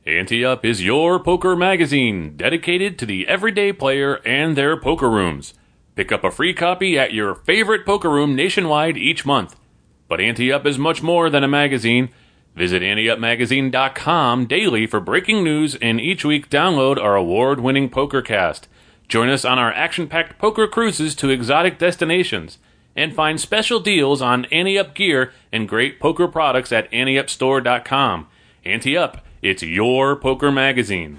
Ante Up is your poker magazine dedicated to the everyday player and their poker rooms. Pick up a free copy at your favorite poker room nationwide each month. But Ante Up is much more than a magazine. Visit AnteUpMagazine.com daily for breaking news, and each week download our award-winning PokerCast. Join us on our action-packed poker cruises to exotic destinations, and find special deals on Ante Up gear and great poker products at AnteUpStore.com. Ante Up, it's your poker magazine.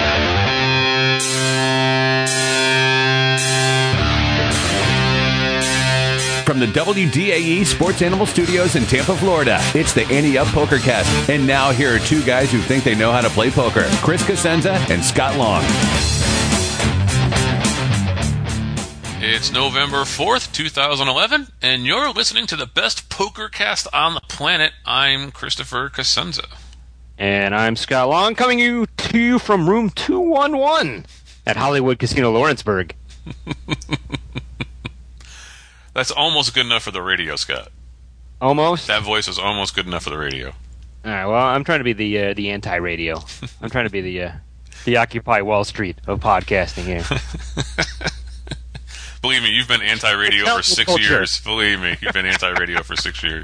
From the WDAE Sports Animal Studios in Tampa, Florida, it's the Ante Up PokerCast. And now here are two guys who think they know how to play poker, Chris Cosenza and Scott Long. It's November 4th, 2011, and you're listening to the best PokerCast on the planet. I'm Christopher Cosenza. And I'm Scott Long, coming to you from room 211 at Hollywood Casino Lawrenceburg. That's almost good enough for the radio, Scott. Almost? That voice is almost good enough for the radio. All right, well, I'm trying to be the anti-radio. I'm trying to be the Occupy Wall Street of podcasting here. Believe me, you've been anti-radio for 6 years. Believe me, you've been anti-radio for 6 years.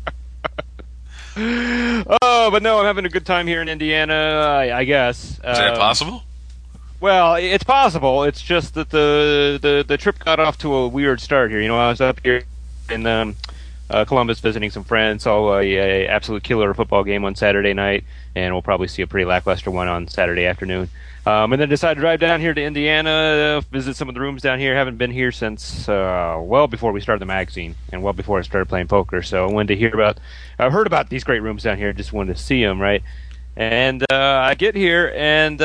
Oh, but no, I'm having a good time here in Indiana, I guess. Is that possible? Well, it's possible. It's just that the trip got off to a weird start here. You know, I was up here in Columbus visiting some friends, saw a absolute killer football game on Saturday night, and we'll probably see a pretty lackluster one on Saturday afternoon. And then decided to drive down here to Indiana, visit some of the rooms down here. Haven't been here since well before we started the magazine, and well before I started playing poker. So I wanted to hear about. I've heard about these great rooms down here. Just wanted to see them, right? And I get here, and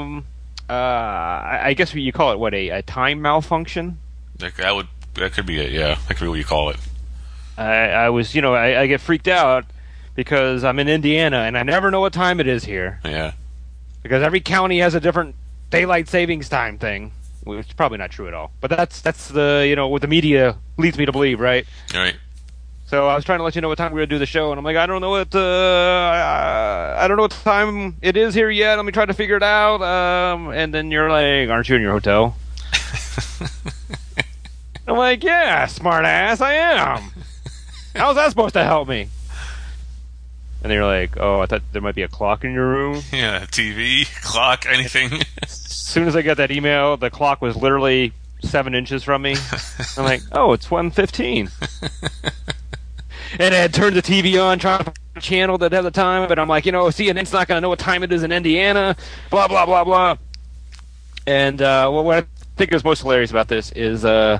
I guess you call it what, a time malfunction? That could be it. Yeah, that could be what you call it. I was, I get freaked out because I'm in Indiana and I never know what time it is here. Yeah. Because every county has a different daylight savings time thing, which is probably not true at all. But that's the what the media leads me to believe, right? All right. So I was trying to let you know what time we're gonna do the show, and I'm like, I don't know what time it is here yet. Let me try to figure it out. And then you're like, aren't you in your hotel? I'm like, yeah, smart ass, I am. How's that supposed to help me? And they're like, oh, I thought there might be a clock in your room. Yeah, TV, clock, anything. As soon as I got that email, the clock was literally 7 inches from me. I'm like, oh, it's 1:15. And I had turned the TV on, trying to find a channel that had the time, but I'm like, CNN's not going to know what time it is in Indiana, blah, blah, blah, blah. And what I think is most hilarious about this is I'm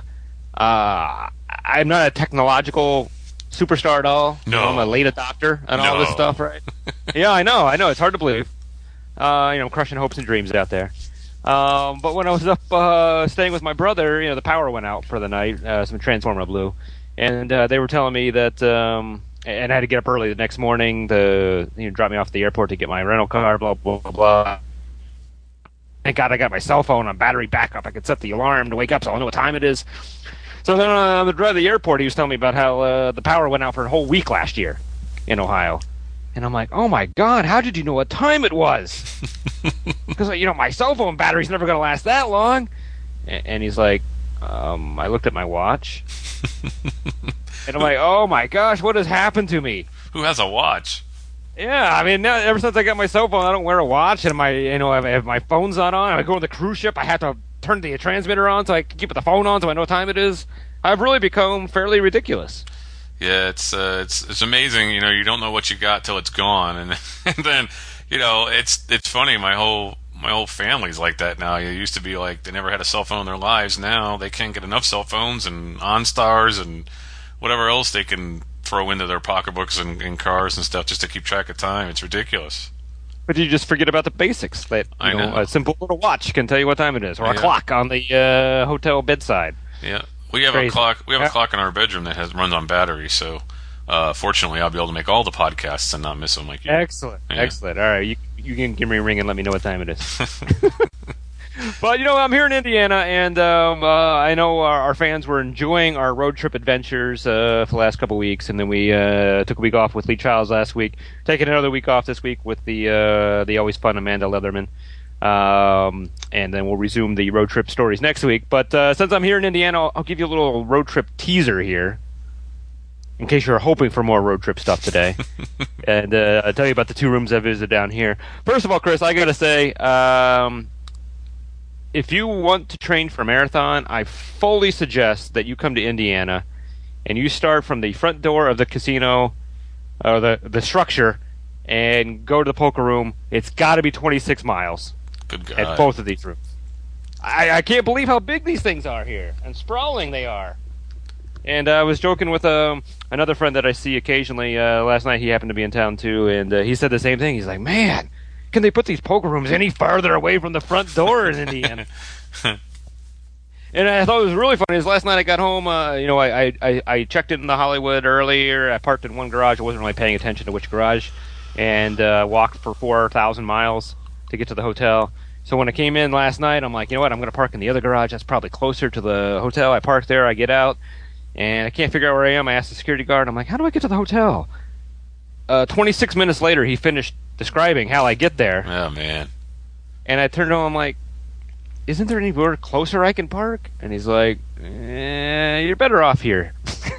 not a technological superstar at all. No. I'm a late adopter and all this stuff, right? Yeah, I know. It's hard to believe. I'm crushing hopes and dreams out there. But when I was up staying with my brother, the power went out for the night, some transformer blew. And they were telling me that, and I had to get up early the next morning to drop me off at the airport to get my rental car, blah, blah, blah, blah. Thank God I got my cell phone on battery backup. I could set the alarm to wake up so I know what time it is. So then on the drive to the airport, he was telling me about how the power went out for a whole week last year in Ohio. And I'm like, oh my God, how did you know what time it was? Because, my cell phone battery's never going to last that long. And he's like, I looked at my watch. And I'm like, oh my gosh, what has happened to me? Who has a watch? Yeah, ever since I got my cell phone, I don't wear a watch, and if my phone's not on, I go on the cruise ship, I have to turn the transmitter on so I can keep the phone on so I know what time it is. I've really become fairly ridiculous. Yeah, it's amazing. You don't know what you got till it's gone, and then it's funny. My whole family's like that now. It used to be like they never had a cell phone in their lives. Now they can't get enough cell phones and OnStars and whatever else they can throw into their pocketbooks and cars and stuff just to keep track of time. It's ridiculous. But you just forget about the basics. That I know. A simple little watch can tell you what time it is, or a clock on the hotel bedside. Yeah, we have a clock. We have a clock in our bedroom that runs on battery. So, fortunately, I'll be able to make all the podcasts and not miss them like you. Excellent, excellent. All right, you can give me a ring and let me know what time it is. But, I'm here in Indiana, and I know our fans were enjoying our road trip adventures for the last couple of weeks, and then we took a week off with Lee Childs last week, taking another week off this week with the always fun Amanda Leatherman. And then we'll resume the road trip stories next week. But since I'm here in Indiana, I'll give you a little road trip teaser here, in case you're hoping for more road trip stuff today. And I'll tell you about the 2 rooms I visited down here. First of all, Chris, I got to say, if you want to train for a marathon, I fully suggest that you come to Indiana and you start from the front door of the casino, or the structure, and go to the poker room. It's got to be 26 miles. Good God. At both of these rooms. I can't believe how big these things are here, and sprawling they are. And I was joking with another friend that I see occasionally. Last night he happened to be in town too, and he said the same thing. He's like, man, can they put these poker rooms any farther away from the front door in Indiana? And I thought it was really funny. Is last night I got home, I checked into Hollywood earlier. I parked in one garage. I wasn't really paying attention to which garage, and walked for 4,000 miles to get to the hotel. So when I came in last night, I'm like, you know what, I'm going to park in the other garage. That's probably closer to the hotel. I park there, I get out, and I can't figure out where I am. I asked the security guard, I'm like, how do I get to the hotel? 26 minutes later, he finished describing how I get there. Oh, man. And I turned to him, I'm like, isn't there anywhere closer I can park? And he's like, you're better off here.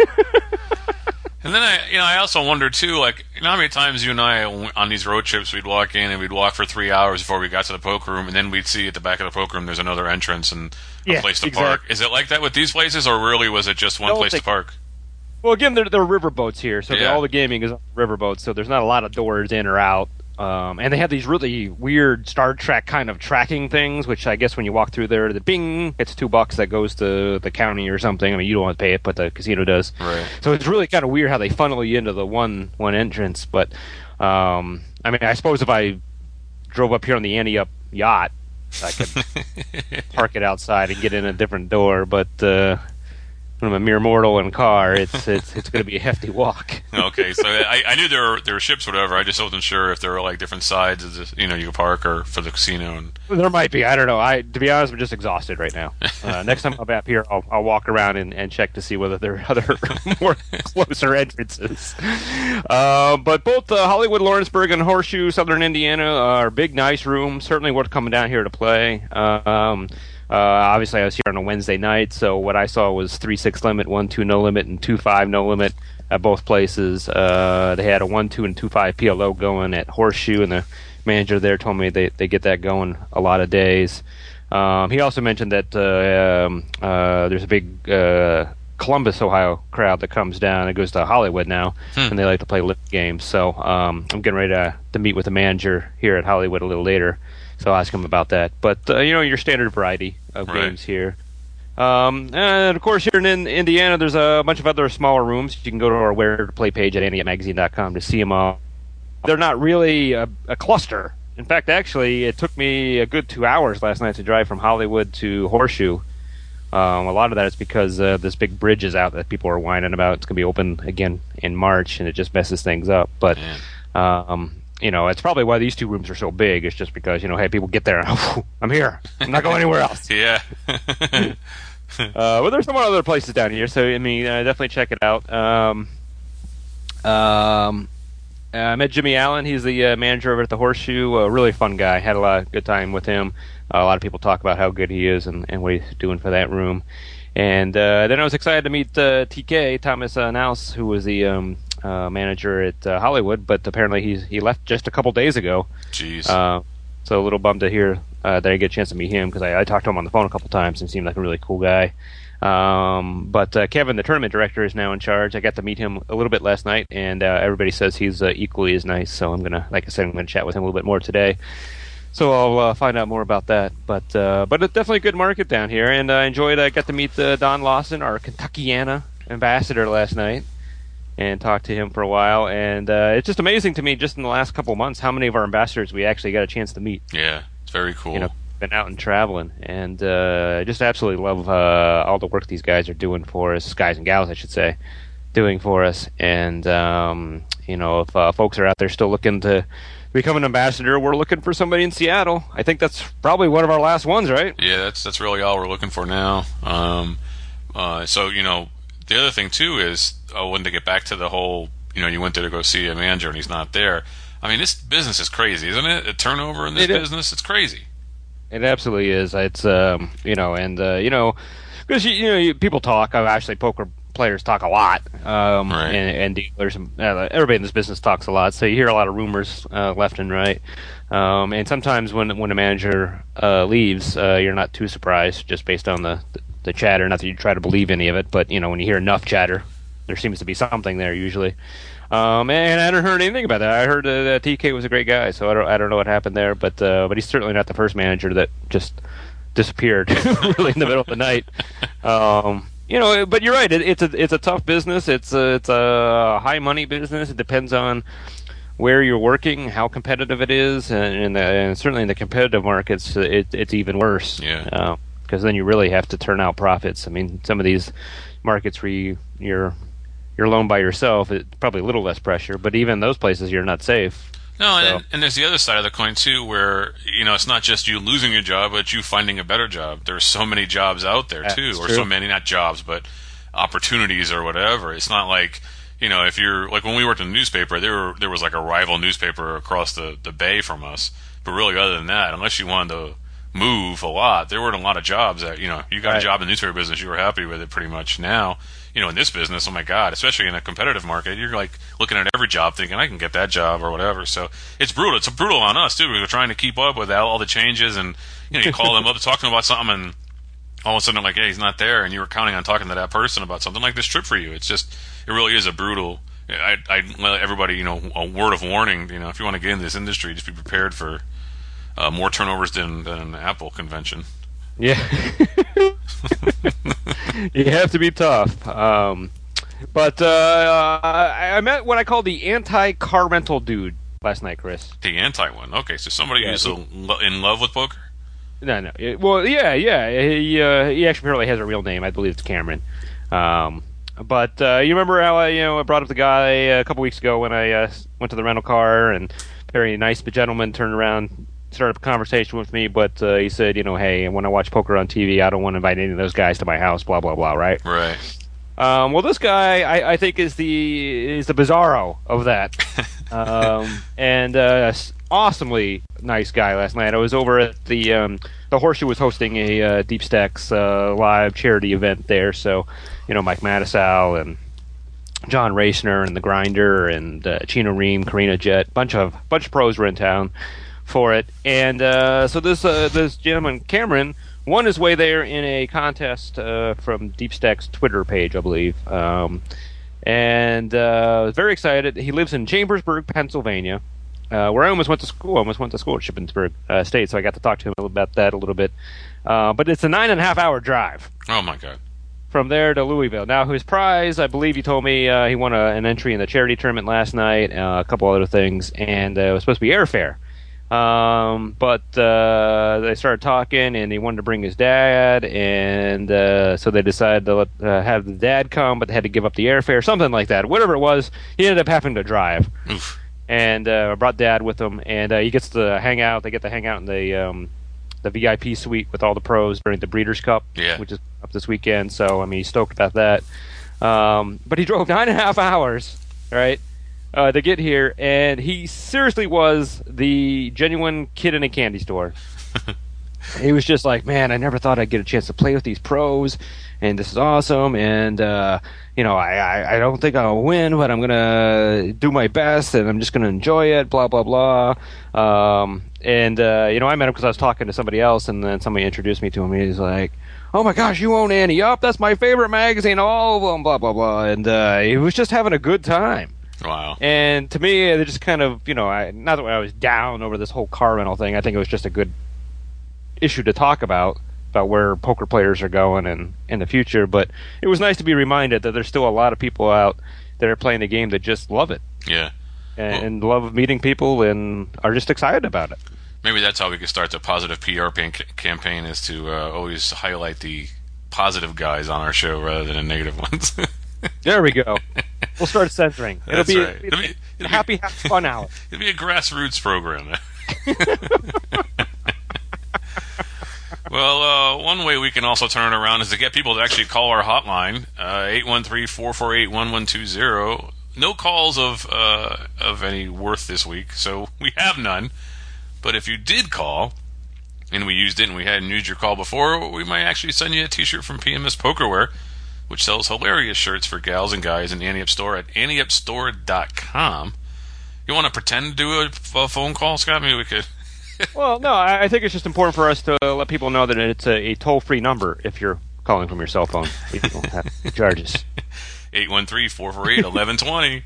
And then I also wonder too, like, how many times you and I on these road trips we'd walk in and we'd walk for 3 hours before we got to the poker room, and then we'd see at the back of the poker room there's another entrance and a place to park. Is it like that with these places, or really was it just one place to park? Well, again, they're riverboats here, so all the gaming is on riverboats, so there's not a lot of doors in or out. And they have these really weird Star Trek kind of tracking things, which I guess when you walk through there, the bing, it's $2 that goes to the county or something. I mean, you don't want to pay it, but the casino does. Right. So it's really kind of weird how they funnel you into the one entrance. But I mean, I suppose if I drove up here on the Ante Up yacht, I could park it outside and get in a different door. But when I'm a mere mortal in a car, it's going to be a hefty walk. Okay, so I knew there were ships, whatever. I just wasn't sure if there were like different sides of the, you could park, or for the casino. And there might be. I don't know. To be honest, I'm just exhausted right now. Next time I'm up here, I'll walk around and check to see whether there are other more closer entrances. But both Hollywood, Lawrenceburg, and Horseshoe, Southern Indiana, are big, nice rooms. Certainly worth coming down here to play. Obviously, I was here on a Wednesday night, so what I saw was 3-6 limit, 1-2 no limit, and 2-5 no limit at both places. They had a 1-2 and 2-5 PLO going at Horseshoe, and the manager there told me they get that going a lot of days. He also mentioned that there's a big Columbus, Ohio crowd that comes down and goes to Hollywood now, and they like to play live games. So I'm getting ready to meet with the manager here at Hollywood a little later. So I'll ask him about that. But, your standard variety of games here. And, of course, here in Indiana, there's a bunch of other smaller rooms. You can go to our Where to Play page at AnteUpMagazine.com to see them all. They're not really a cluster. In fact, actually, it took me a good 2 hours last night to drive from Hollywood to Horseshoe. A lot of that is because this big bridge is out that people are whining about. It's going to be open again in March, and it just messes things up. But... it's probably why these 2 rooms are so big. It's just because, hey, people get there and, I'm here. I'm not going anywhere else. Yeah. Well, there's some other places down here, so, definitely check it out. I met Jimmy Allen. He's the manager over at the Horseshoe. A really fun guy. Had a lot of good time with him. A lot of people talk about how good he is and what he's doing for that room. And then I was excited to meet TK, Thomas Naus, who was the manager at Hollywood, but apparently he left just a couple days ago. Jeez. So a little bummed to hear that I get a chance to meet him, because I talked to him on the phone a couple times and seemed like a really cool guy. But Kevin, the tournament director, is now in charge. I got to meet him a little bit last night, and everybody says he's equally as nice. So I'm gonna chat with him a little bit more today. So I'll find out more about that. But it's definitely a good market down here, and I enjoyed. I got to meet Don Lawson, our Kentuckiana ambassador, last night, and talked to him for a while. And it's just amazing to me, just in the last couple of months, how many of our ambassadors we actually got a chance to meet. Yeah, it's very cool. Been out and traveling, and I just absolutely love all the work these guys are doing for us, guys and gals, I should say, doing for us. And if folks are out there still looking to become an ambassador, we're looking for somebody in Seattle. I think that's probably one of our last ones, right? Yeah, that's really all we're looking for now. So the other thing too is when to get back to the whole, you went there to go see a manager and he's not there. I mean, this business is crazy, isn't it? The turnover in this business, it's crazy. It absolutely is. It's because people talk. Actually, poker players talk a lot, Right. and dealers. Everybody in this business talks a lot, so you hear a lot of rumors left and right. And sometimes when a manager leaves, you're not too surprised just based on the chatter. Not that you try to believe any of it, but when you hear enough chatter, there seems to be something there usually. And I hadn't heard anything about that. I heard that TK was a great guy, so I don't know what happened there, but he's certainly not the first manager that just disappeared really in the middle of the night. But you're right. It's a tough business. It's a high money business. It depends on where you're working, how competitive it is, and certainly in the competitive markets, it's even worse. Yeah. Because then you really have to turn out profits. I mean, some of these markets where you're alone by yourself, it's probably a little less pressure. But even those places, you're not safe. No, So- and there's the other side of the coin too, where it's not just you losing your job, but you finding a better job. There's so many jobs out there too, That's or true. so many, not jobs, but opportunities or whatever. It's not like if you're like when we worked in the newspaper, there was like a rival newspaper across the bay from us. But really, other than that, unless you wanted to move a lot, there weren't a lot of jobs that you got a Right. job in the newspaper business, you were happy with it pretty much. Now, in this business, oh my God, especially in a competitive market, you're like looking at every job thinking I can get that job or whatever. So it's brutal. It's brutal on us too because we're trying to keep up with all the changes, and you call them up talking about something, and all of a sudden they're like, hey, he's not there, and you were counting on talking to that person about something like this trip for you. It's just, it really is a brutal. I let everybody, a word of warning. If you want to get into this industry, just be prepared for more turnovers than an Apple convention. Yeah. You have to be tough. But I met what I call the anti-car rental dude last night, Chris. The anti one. Okay, so somebody Yeah, who's in love with poker. No. Well, yeah. He actually apparently has a real name. I believe it's Cameron. But you remember how I brought up the guy a couple weeks ago when I went to the rental car, and very nice gentleman turned around, started up a conversation with me, but he said, hey, when I watch poker on TV, I don't want to invite any of those guys to my house, blah blah blah, right? Right. Well, this guy I think is the Bizarro of that, and awesomely nice guy. Last night I was over at the Horseshoe was hosting a Deep Stacks live charity event there, so Mike Mattisau and John Racner and the Grinder and Chino Ream, Karina Jet, bunch of pros were in town for it, and so this gentleman Cameron won his way there in a contest from Deep Stack's Twitter page, I believe, and was very excited. He lives in Chambersburg, Pennsylvania, where I almost went to school. I almost went to school at Shippensburg State, so I got to talk to him about that a little bit. But it's a 9.5-hour drive Oh my God. from there to Louisville. Now, his prize, I believe he told me he won an entry in the charity tournament last night, a couple other things, and it was supposed to be airfare. But they started talking, and he wanted to bring his dad, and so they decided to have the dad come, but they had to give up the airfare, something like that. Whatever it was, he ended up having to drive. Oof. And brought Dad with him, and he gets to hang out. They get to hang out in the VIP suite with all the pros during the Breeders' Cup, Yeah. which is up this weekend. So I mean, he's stoked about that. But he drove 9.5 hours, right, to get here, and he seriously was the genuine kid in a candy store. He was just like, man, I never thought I'd get a chance to play with these pros, and this is awesome, and I don't think I'll win, but I'm gonna do my best, and I'm just gonna enjoy it, blah blah blah. I met him because I was talking to somebody else, and then somebody introduced me to him. He's like, "Oh my gosh, you own Ante Up? That's my favorite magazine, all of them, blah blah blah," and he was just having a good time. Wow. And to me, it just kind of, not that I was down over this whole car rental thing. I think it was just a good issue to talk about where poker players are going and in the future. But it was nice to be reminded that there's still a lot of people out that are playing the game that just love it Yeah. and love meeting people and are just excited about it. Maybe that's how we could start the positive PR campaign, is to always highlight the positive guys on our show rather than the negative ones. There we go. We'll start censoring. That's It'll right. be a happy fun hour. It'll be a grassroots program. Well, one way we can also turn it around is to get people to actually call our hotline, 813-448-1120. No calls of any worth this week, so we have none. But if you did call, and we used it and we hadn't used your call before, we might actually send you a t-shirt from PMS Pokerwear, which sells hilarious shirts for gals and guys in the Ante Up store at anteupstore.com. You want to pretend to do a phone call, Scott? Maybe we could... Well, no, I think it's just important for us to let people know that it's a toll-free number if you're calling from your cell phone. You don't have charges. 813-448-1120.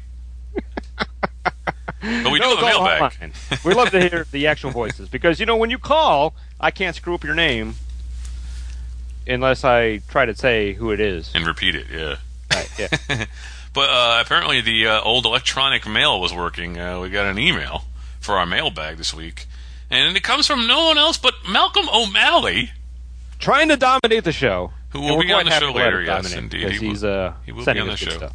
But we do have a mailbag. We love to hear the actual voices because, when you call, I can't screw up your name unless I try to say who it is. And repeat it, yeah. Right, yeah. But apparently the old electronic mail was working. We got an email for our mailbag this week. And it comes from no one else but Malcolm O'Malley. Trying to dominate the show. Who will be on the show later, yes, indeed. He will be on the show.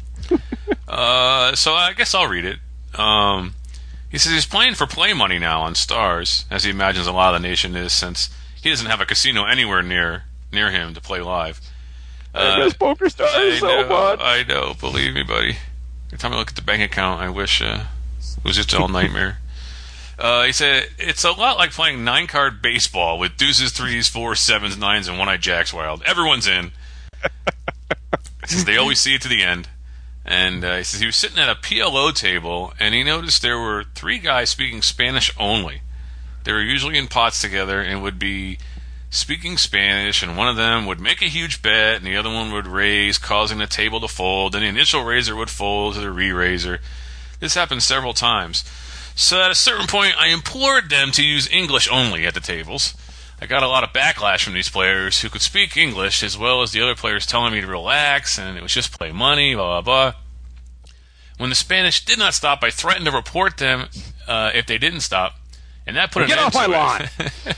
So I guess I'll read it. He says he's playing for play money now on Stars, as he imagines a lot of the nation is, since he doesn't have a casino anywhere near him to play live. I miss Poker Stars so much. I know, believe me, buddy. Every time I look at the bank account, I wish it was just all nightmare. He said, it's a lot like playing 9-card baseball with deuces, 3s, 4s, 7s, 9s, and 1-eyed jacks wild. Everyone's in. He says they always see it to the end. And he says he was sitting at a PLO table, and he noticed there were 3 guys speaking Spanish only. They were usually in pots together and would be speaking Spanish, and one of them would make a huge bet, and the other one would raise, causing the table to fold, and the initial raiser would fold to the re-raiser. This happened several times. So at a certain point, I implored them to use English only at the tables. I got a lot of backlash from these players who could speak English, as well as the other players telling me to relax, and it was just play money, blah, blah, blah. When the Spanish did not stop, I threatened to report them if they didn't stop, and that put an end to it. Get off my lawn!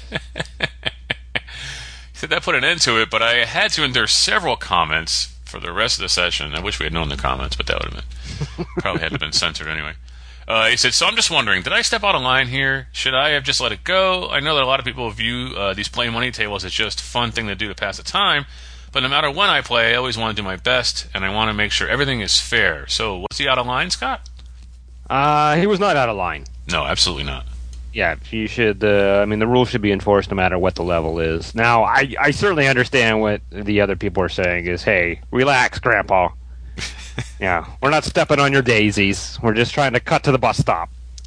He said that put an end to it, but I had to endure several comments for the rest of the session. I wish we had known the comments, but that would have been probably had to have been censored anyway. He said, so I'm just wondering, did I step out of line here? Should I have just let it go? I know that a lot of people view these play money tables as just a fun thing to do to pass the time, but no matter when I play, I always want to do my best, and I want to make sure everything is fair. So was he out of line, Scott? He was not out of line. No, absolutely not. Yeah, you should. The rules should be enforced no matter what the level is. Now, I certainly understand what the other people are saying is, hey, relax, Grandpa. Yeah, we're not stepping on your daisies. We're just trying to cut to the bus stop.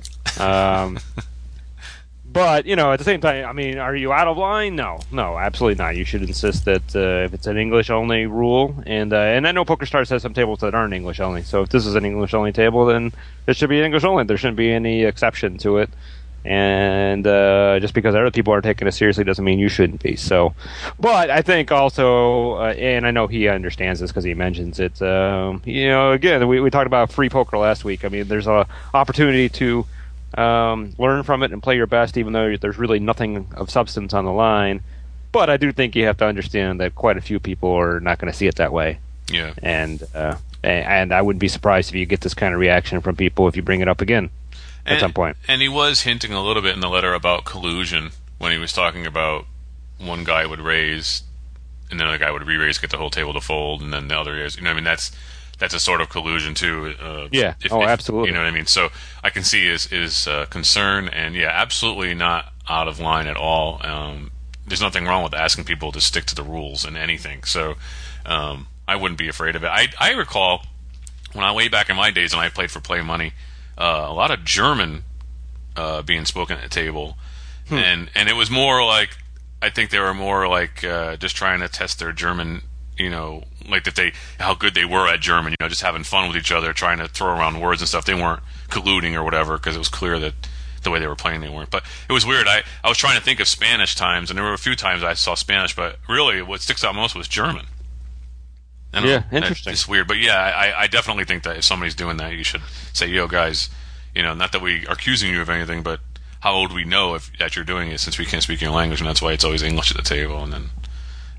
But, at the same time, are you out of line? No, absolutely not. You should insist that if it's an English-only rule, and I know PokerStars has some tables that aren't English-only, so if this is an English-only table, then it should be English-only. There shouldn't be any exception to it. And just because other people are taking it seriously doesn't mean you shouldn't be. So, but I think also, and I know he understands this because he mentions it. Again, we talked about free poker last week. There's an opportunity to learn from it and play your best, even though there's really nothing of substance on the line. But I do think you have to understand that quite a few people are not going to see it that way. Yeah. And I wouldn't be surprised if you get this kind of reaction from people if you bring it up again. At some point. And he was hinting a little bit in the letter about collusion when he was talking about one guy would raise and the other guy would re-raise, get the whole table to fold, and then the other is, that's a sort of collusion too. Absolutely. You know what I mean? So I can see his concern, and absolutely not out of line at all. There's nothing wrong with asking people to stick to the rules in anything. So I wouldn't be afraid of it. I recall when way back in my days when I played for Play Money, a lot of German being spoken at the table, and it was more like, I think they were more like just trying to test their German, like how good they were at German, just having fun with each other, trying to throw around words and stuff. They weren't colluding or whatever because it was clear that the way they were playing they weren't. But it was weird. I was trying to think of Spanish times, and there were a few times I saw Spanish, but really what sticks out most was German. Interesting. It's weird, but I definitely think that if somebody's doing that, you should say, "Yo, guys, not that we are accusing you of anything, but how would we know that you're doing it since we can't speak your language?" And that's why it's always English at the table. And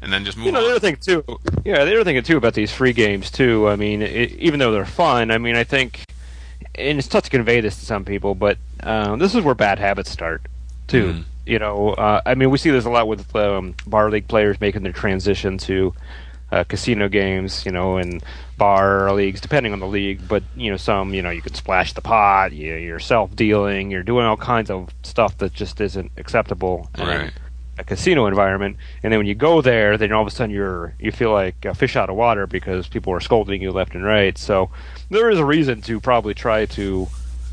and then just move on. The other thing too, the other thing too about these free games too. I mean, even though they're fun, I mean, I think, and it's tough to convey this to some people, but this is where bad habits start too. I mean, we see this a lot with bar league players making their transition to casino games, and bar leagues, depending on the league. But some, you can splash the pot, you're self-dealing, you're doing all kinds of stuff that just isn't acceptable in a casino environment. And then when you go there, then all of a sudden you feel like a fish out of water because people are scolding you left and right. So there is a reason to probably try to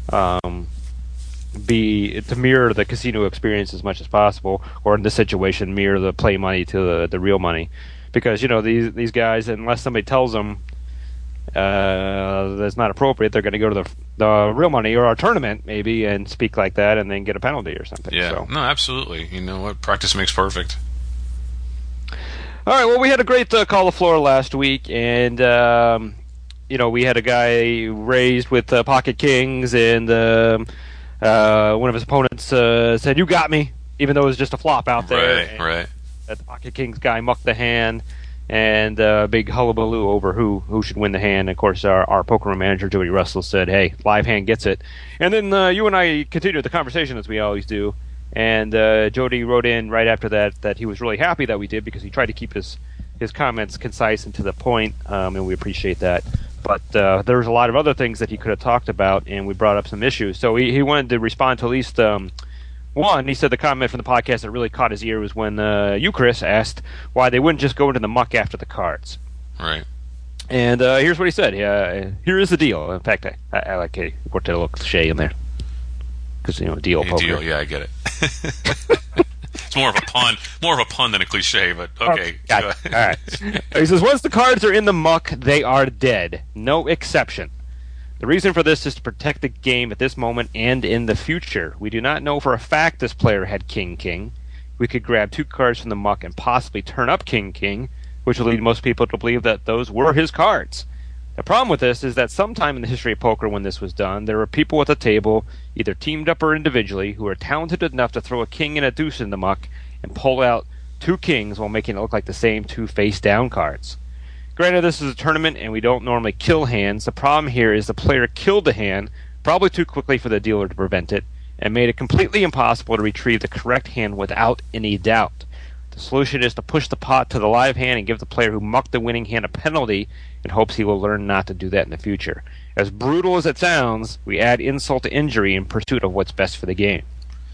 mirror the casino experience as much as possible, or in this situation, mirror the play money to the real money. Because these guys, unless somebody tells them that's not appropriate, they're going to go to the real money or our tournament maybe and speak like that, and then get a penalty or something. Yeah, so. No, absolutely. You know what? Practice makes perfect. All right. Well, we had a great call the floor last week, and we had a guy raised with pocket kings, and one of his opponents said, "You got me," even though it was just a flop out there. Right. The pocket kings guy mucked the hand, and big hullabaloo over who should win the hand. Of course, our poker room manager, Jody Russell, said, "Hey, live hand gets it." And then you and I continued the conversation as we always do. And Jody wrote in right after that he was really happy that we did, because he tried to keep his comments concise and to the point, and we appreciate that. But there was a lot of other things that he could have talked about, and we brought up some issues. So he wanted to respond to at least one. He said the comment from the podcast that really caught his ear was when you, Chris, asked why they wouldn't just go into the muck after the cards. Right. And here's what he said. Here is the deal. In fact, I like he worked a little cliche in there. Because, deal poker. Deal, yeah, I get it. It's more of a pun than a cliche, but okay. Got it. All right. He says, once the cards are in the muck, they are dead. No exception. The reason for this is to protect the game at this moment and in the future. We do not know for a fact this player had king-king. We could grab 2 cards from the muck and possibly turn up king-king, which will lead most people to believe that those were his cards. The problem with this is that sometime in the history of poker when this was done, there were people at the table, either teamed up or individually, who were talented enough to throw a king and a deuce in the muck and pull out 2 kings while making it look like the same 2 face-down cards. Granted, this is a tournament and we don't normally kill hands. The problem here is the player killed the hand, probably too quickly for the dealer to prevent it, and made it completely impossible to retrieve the correct hand without any doubt. The solution is to push the pot to the live hand and give the player who mucked the winning hand a penalty in hopes he will learn not to do that in the future. As brutal as it sounds, we add insult to injury in pursuit of what's best for the game.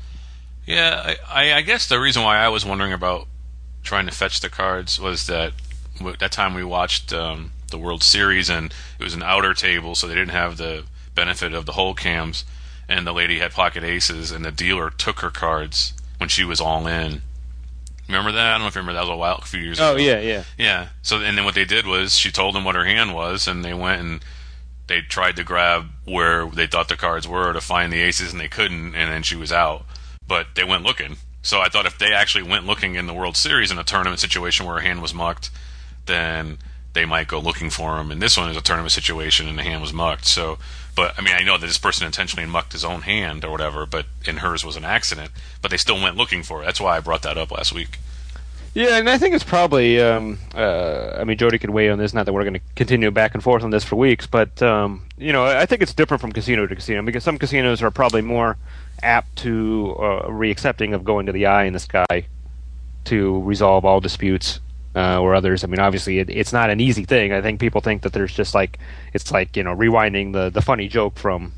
Yeah, I guess the reason why I was wondering about trying to fetch the cards was that time we watched the World Series, and it was an outer table, so they didn't have the benefit of the whole cams, and the lady had pocket aces, and the dealer took her cards when she was all in. Remember that? I don't know if you remember. That was a few years ago. Oh, yeah. Yeah. So, and then what they did was she told them what her hand was, and they went and they tried to grab where they thought the cards were to find the aces, and they couldn't, and then she was out. But they went looking. So I thought if they actually went looking in the World Series in a tournament situation where her hand was mucked, then they might go looking for him. And this one is a tournament situation, and the hand was mucked. So, but I mean, I know that this person intentionally mucked his own hand or whatever, and hers was an accident. But they still went looking for it. That's why I brought that up last week. Yeah, and I think it's probably, I mean, Jody could weigh on this, not that we're going to continue back and forth on this for weeks, but, I think it's different from casino to casino, because some casinos are probably more apt to re-accepting of going to the eye in the sky to resolve all disputes, or others. I mean, obviously, it's not an easy thing. I think people think that there's just it's like, rewinding the funny joke from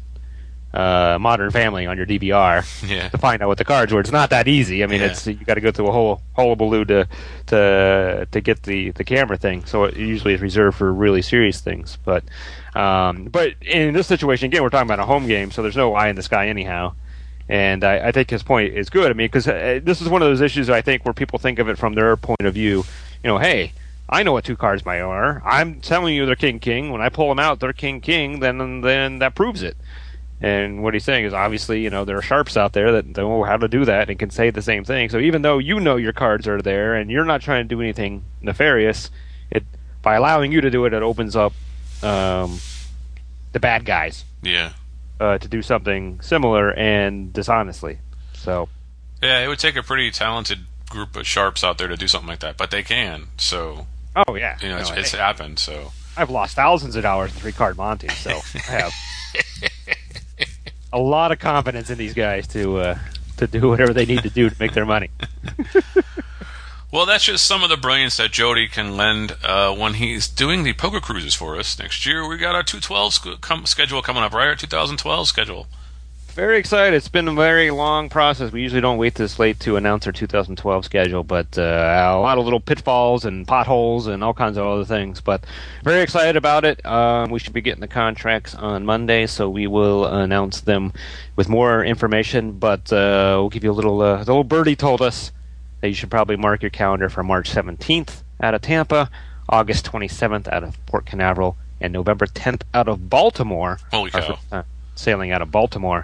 Modern Family on your DVR to find out what the cards were. It's not that easy. I mean, you got to go through a whole hullabaloo to get the camera thing. So it usually is reserved for really serious things. But in this situation, again, we're talking about a home game, so there's no eye in the sky anyhow. And I think his point is good. I mean, because this is one of those issues I think where people think of it from their point of view. Hey, I know what 2 cards mine are. I'm telling you they're king-king. When I pull them out, they're king-king. Then that proves it. And what he's saying is, obviously, there are sharps out there that know how to do that and can say the same thing. So even though you know your cards are there and you're not trying to do anything nefarious, by allowing you to do it, it opens up the bad guys to do something similar and dishonestly. So yeah, it would take a pretty talented group of sharps out there to do something like that, but they can. So, oh yeah, it's happened. So I've lost thousands of dollars in 3-card Monty, so I have a lot of confidence in these guys to do whatever they need to do to make their money. Well, that's just some of the brilliance that Jody can lend when he's doing the poker cruises for us next year. We got our 212 schedule coming up, right? Our 2012 schedule. Very excited. It's been a very long process. We usually don't wait this late to announce our 2012 schedule, but a lot of little pitfalls and potholes and all kinds of other things. But very excited about it. We should be getting the contracts on Monday, so we will announce them with more information. But we'll give you a little. The little birdie told us that you should probably mark your calendar for March 17th out of Tampa, August 27th out of Port Canaveral, and November 10th out of Baltimore. Holy cow. Sailing out of Baltimore.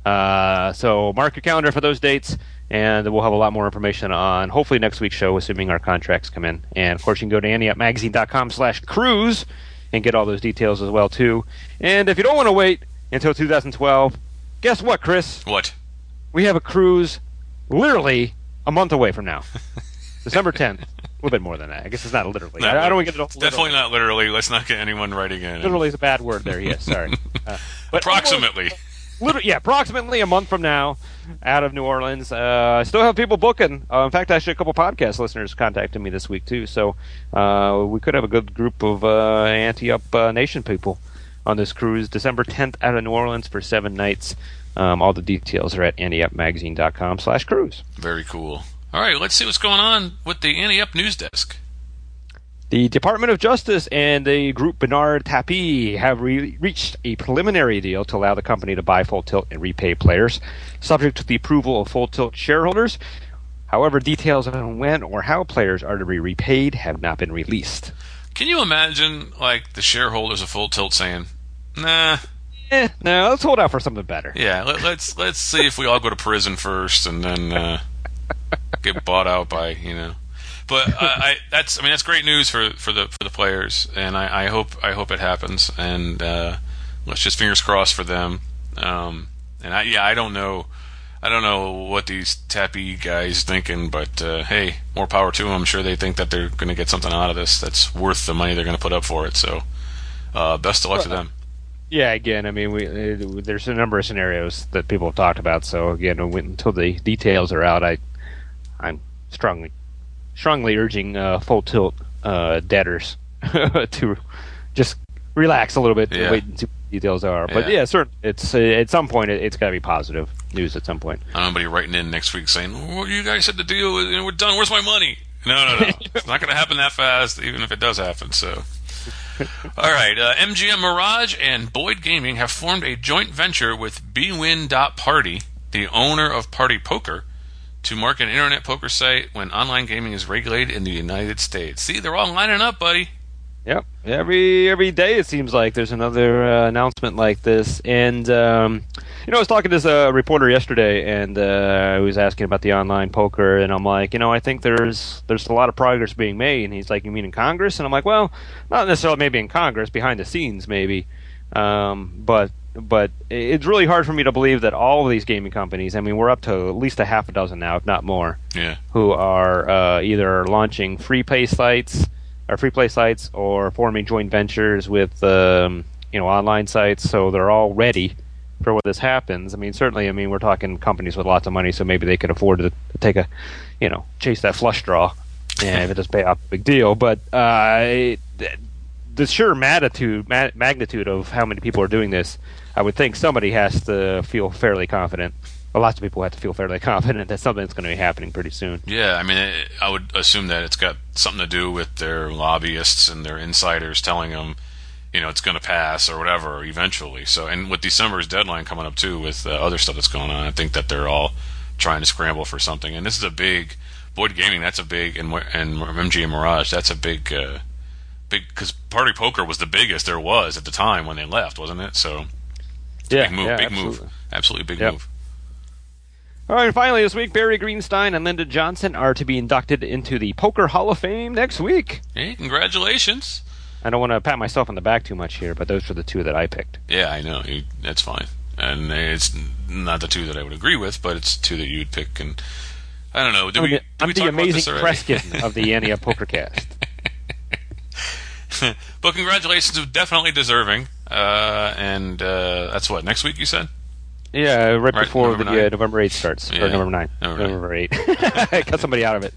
So mark your calendar for those dates, and we'll have a lot more information on hopefully next week's show, assuming our contracts come in. And, of course, you can go to anteupmagazine.com/cruise and get all those details as well, too. And if you don't want to wait until 2012, guess what, Chris? What? We have a cruise literally a month away from now. December 10th. A little bit more than that. I guess it's not literally. I don't want to get it all definitely not literally. Let's not get anyone writing in. Literally is a bad word there, yes, sorry. But approximately. Approximately a month from now out of New Orleans. I still have people booking. In fact, actually a couple podcast listeners contacted me this week, too. So we could have a good group of Ante-Up Nation people on this cruise. December 10th out of New Orleans for 7 nights. All the details are at anteupmagazine.com/cruise. Very cool. All right, let's see what's going on with the Ante-Up News Desk. The Department of Justice and the group Bernard Tapie have reached a preliminary deal to allow the company to buy Full Tilt and repay players, subject to the approval of Full Tilt shareholders. However, details on when or how players are to be repaid have not been released. Can you imagine, like, the shareholders of Full Tilt saying, "Nah, no, let's hold out for something better." Yeah, let's see if we all go to prison first and then get bought out by, But that's great news for the players, and I hope it happens, and let's just fingers crossed for them. I don't know what these Tapie guys thinking, but hey, more power to them. I'm sure they think that they're going to get something out of this that's worth the money they're going to put up for it. So best of luck to them. Yeah, again, there's a number of scenarios that people have talked about. So again, until the details are out, I'm strongly urging Full Tilt debtors to just relax a little bit and wait and see what the details are. But certainly, it's at some point it's got to be positive news at some point. I don't know anybody writing in next week saying, "Well, you guys said the deal, we're done. Where's my money?" No. It's not going to happen that fast, even if it does happen. So, all right, MGM Mirage and Boyd Gaming have formed a joint venture with bwin.party, the owner of Party Poker, to market an internet poker site when online gaming is regulated in the United States. See, they're all lining up, buddy. Yep. Every day it seems like there's another announcement like this. And, I was talking to this reporter yesterday, and I was asking about the online poker, and I'm like, I think there's a lot of progress being made. And he's like, you mean in Congress? And I'm like, well, not necessarily maybe in Congress, behind the scenes maybe. But it's really hard for me to believe that all of these gaming companies, we're up to at least a half a dozen now, if not more, who are either launching free play sites or forming joint ventures with online sites. So they're all ready for when this happens. Certainly, we're talking companies with lots of money, so maybe they can afford to take chase that flush draw, and if it doesn't pay off, big deal. But the sheer magnitude of how many people are doing this, I would think somebody has to feel fairly confident. Lots of people have to feel fairly confident that something's going to be happening pretty soon. Yeah, I would assume that it's got something to do with their lobbyists and their insiders telling them, it's going to pass or whatever eventually. So, and with December's deadline coming up too, with other stuff that's going on, I think that they're all trying to scramble for something. And this is a big Boyd Gaming. That's a big, and MGM Mirage. That's a big, because Party Poker was the biggest there was at the time when they left, wasn't it? So, big move, absolutely big move. All right, and finally this week, Barry Greenstein and Lyndon Johnson are to be inducted into the Poker Hall of Fame next week. Hey, congratulations. I don't want to pat myself on the back too much here, but those were the two that I picked. Yeah, I know. That's fine. And it's not the two that I would agree with, but it's two that you'd pick. And I don't know. I'm the amazing Kreskin of the Ante Up PokerCast. But congratulations, definitely deserving. And that's what, next week you said? Yeah, right before November 8th starts. Yeah. Or November 9th. November 8th. I cut somebody out of it.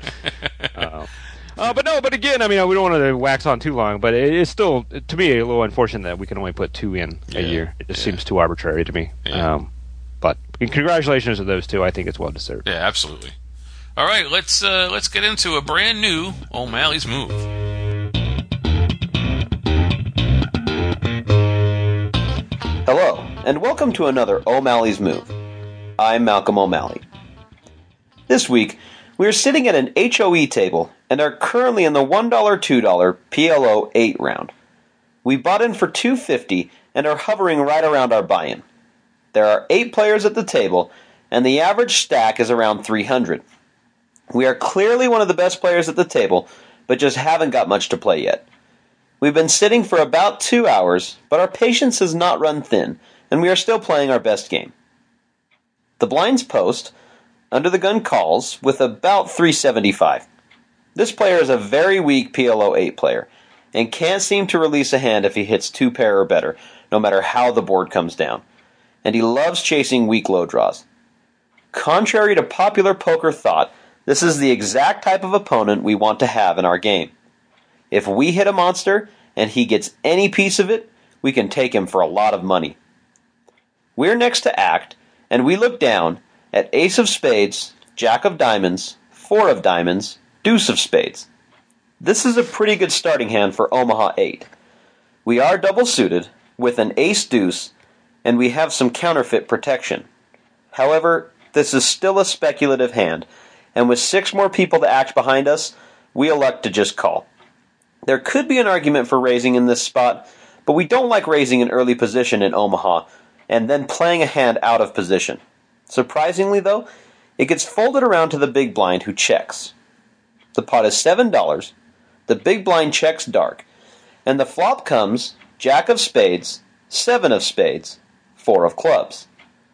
But again, I mean, we don't want to wax on too long, but it is still, to me, a little unfortunate that we can only put 2 in a year. It just seems too arbitrary to me. Yeah. But congratulations to those two. I think it's well deserved. Yeah, absolutely. All right, let's get into a brand new O'Malley's Move. Hello, and welcome to another O'Malley's Move. I'm Malcolm O'Malley. This week, we are sitting at an HOE table and are currently in the $1 $2 PLO 8 round. We bought in for $250 and are hovering right around our buy-in. There are 8 players at the table, and the average stack is around 300. We are clearly one of the best players at the table, but just haven't got much to play yet. We've been sitting for about 2 hours, but our patience has not run thin, and we are still playing our best game. The blinds post, Under the Gun calls, with about 375. This player is a very weak PLO 8 player, and can't seem to release a hand if he hits 2 pair or better, no matter how the board comes down. And he loves chasing weak low draws. Contrary to popular poker thought, this is the exact type of opponent we want to have in our game. If we hit a monster, and he gets any piece of it, we can take him for a lot of money. We're next to act, and we look down at Ace of Spades, Jack of Diamonds, 4 of Diamonds, Deuce of Spades. This is a pretty good starting hand for Omaha 8. We are double suited, with an Ace-Deuce, and we have some counterfeit protection. However, this is still a speculative hand, and with 6 more people to act behind us, we elect to just call. There could be an argument for raising in this spot, but we don't like raising an early position in Omaha, and then playing a hand out of position. Surprisingly, though, it gets folded around to the big blind, who checks. The pot is $7, the big blind checks dark, and the flop comes Jack of Spades, 7 of Spades, 4 of Clubs.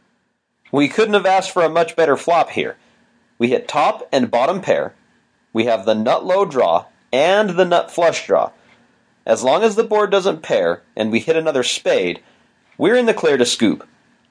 We couldn't have asked for a much better flop here. We hit top and bottom pair, we have the nut low draw, and the nut flush draw. As long as the board doesn't pair, and we hit another spade, we're in the clear to scoop.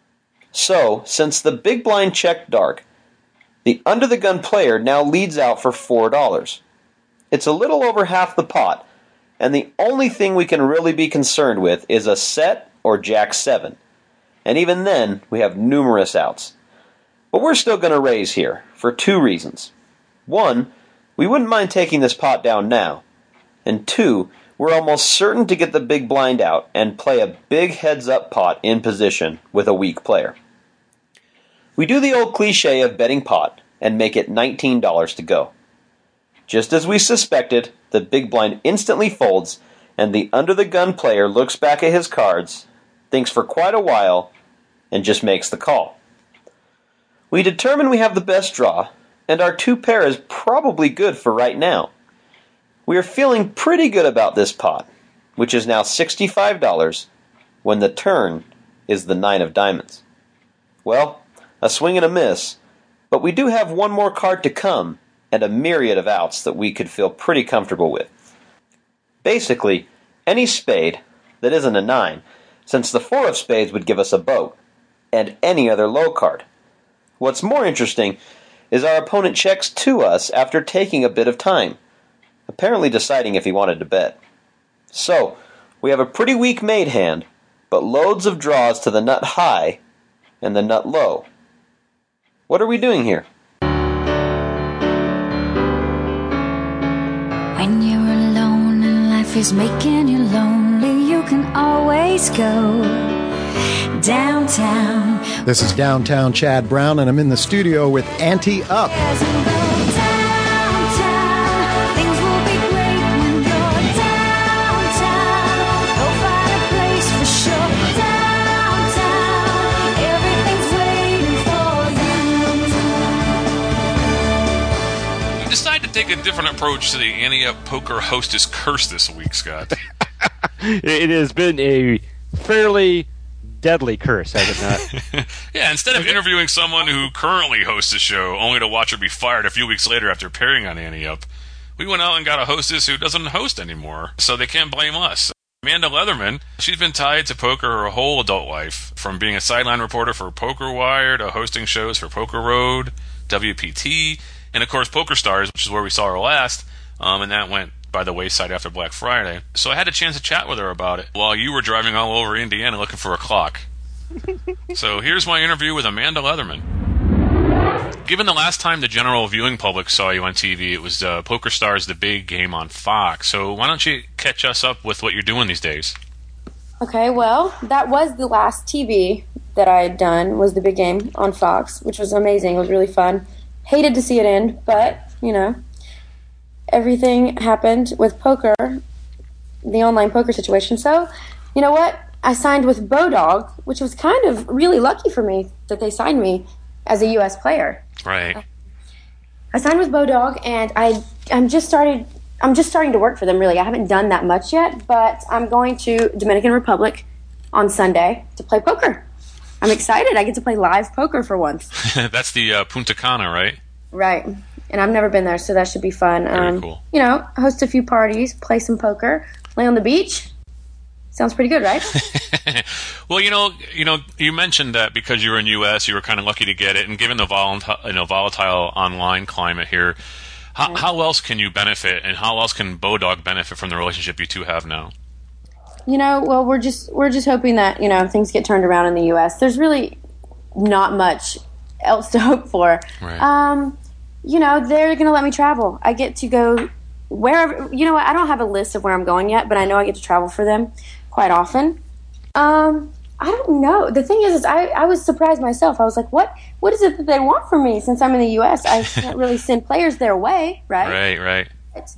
So, since the big blind checked dark, the under-the-gun player now leads out for $4. It's a little over half the pot, and the only thing we can really be concerned with is a set or Jack 7. And even then, we have numerous outs. But we're still going to raise here, for 2 reasons. 1, we wouldn't mind taking this pot down now. And 2, we're almost certain to get the big blind out and play a big heads-up pot in position with a weak player. We do the old cliche of betting pot and make it $19 to go. Just as we suspected, the big blind instantly folds, and the under-the-gun player looks back at his cards, thinks for quite a while, and just makes the call. We determine we have the best draw, and our 2 pair is probably good for right now. We are feeling pretty good about this pot, which is now $65, when the turn is the 9 of diamonds. Well, a swing and a miss, but we do have 1 more card to come, and a myriad of outs that we could feel pretty comfortable with. Basically, any spade that isn't a 9, since the 4 of spades would give us a boat, and any other low card. What's more interesting is our opponent checks to us after taking a bit of time, apparently deciding if he wanted to bet. So, we have a pretty weak made hand, but loads of draws to the nut high and the nut low. What are we doing here? When you're alone and life is making you lonely, you can always go downtown. This is Downtown Chad Brown, and I'm in the studio with Ante Up. Take a different approach to the Ante Up Poker Hostess Curse this week, Scott. It has been a fairly deadly curse, has it not? Yeah, instead of interviewing someone who currently hosts a show, only to watch her be fired a few weeks later after appearing on Ante Up, we went out and got a hostess who doesn't host anymore, so they can't blame us. Amanda Leatherman, she's been tied to poker her whole adult life, from being a sideline reporter for Poker Wire to hosting shows for Poker Road, WPT, and of course Poker Stars, which is where we saw her last, and that went by the wayside after Black Friday. So I had a chance to chat with her about it while you were driving all over Indiana looking for a clock. So here's my interview with Amanda Leatherman. Given the last time the general viewing public saw you on TV, it was Poker Stars, The Big Game on Fox. So why don't you catch us up with what you're doing these days? Okay, well, that was the last TV that I had done, was The Big Game on Fox, which was amazing. It was really fun. Hated to see it end, but, everything happened with poker, the online poker situation. So, you know what? I signed with Bodog, which was kind of really lucky for me that they signed me as a U.S. player. Right. I signed with Bodog, and I'm just starting to work for them, really. I haven't done that much yet, but I'm going to Dominican Republic on Sunday to play poker. I'm excited. I get to play live poker for once. That's the Punta Cana, right? Right. And I've never been there, so that should be fun. Very cool. Host a few parties, play some poker, lay on the beach. Sounds pretty good, right? Well, you mentioned that because you were in U.S., you were kind of lucky to get it, and given the volatile online climate here, how else can you benefit, and how else can Bodog benefit from the relationship you two have now? Well, we're just hoping that things get turned around in the U.S. There's really not much else to hope for. Right. They're going to let me travel. I get to go wherever. I don't have a list of where I'm going yet, but I know I get to travel for them quite often. I don't know. The thing is I was surprised myself. I was like, what is it that they want from me? Since I'm in the U.S., I can't really send players their way, right? Right.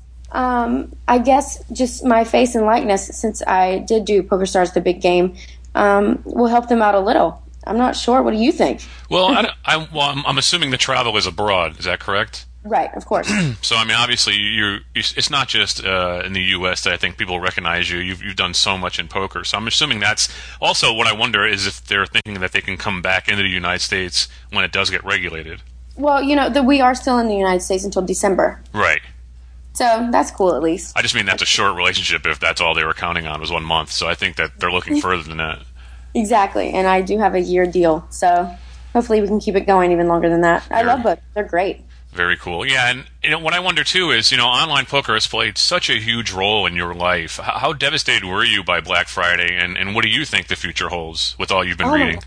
I guess just my face and likeness, since I did do Poker Stars, The Big Game, will help them out a little. I'm not sure. What do you think? Well, I'm assuming the travel is abroad. Is that correct? Right, of course. So, obviously, it's not just in the U.S. that I think people recognize you. You've done so much in poker. So I'm assuming that's also what I wonder is if they're thinking that they can come back into the United States when it does get regulated. Well, we are still in the United States until December. Right. So that's cool, at least. I just mean that's a short relationship if that's all they were counting on was 1 month. So I think that they're looking further than that. Exactly, and I do have a year deal, so hopefully we can keep it going even longer than that. I love both. They're great. Very cool. Yeah, and what I wonder, too, is, online poker has played such a huge role in your life. How devastated were you by Black Friday, and what do you think the future holds with all you've been reading?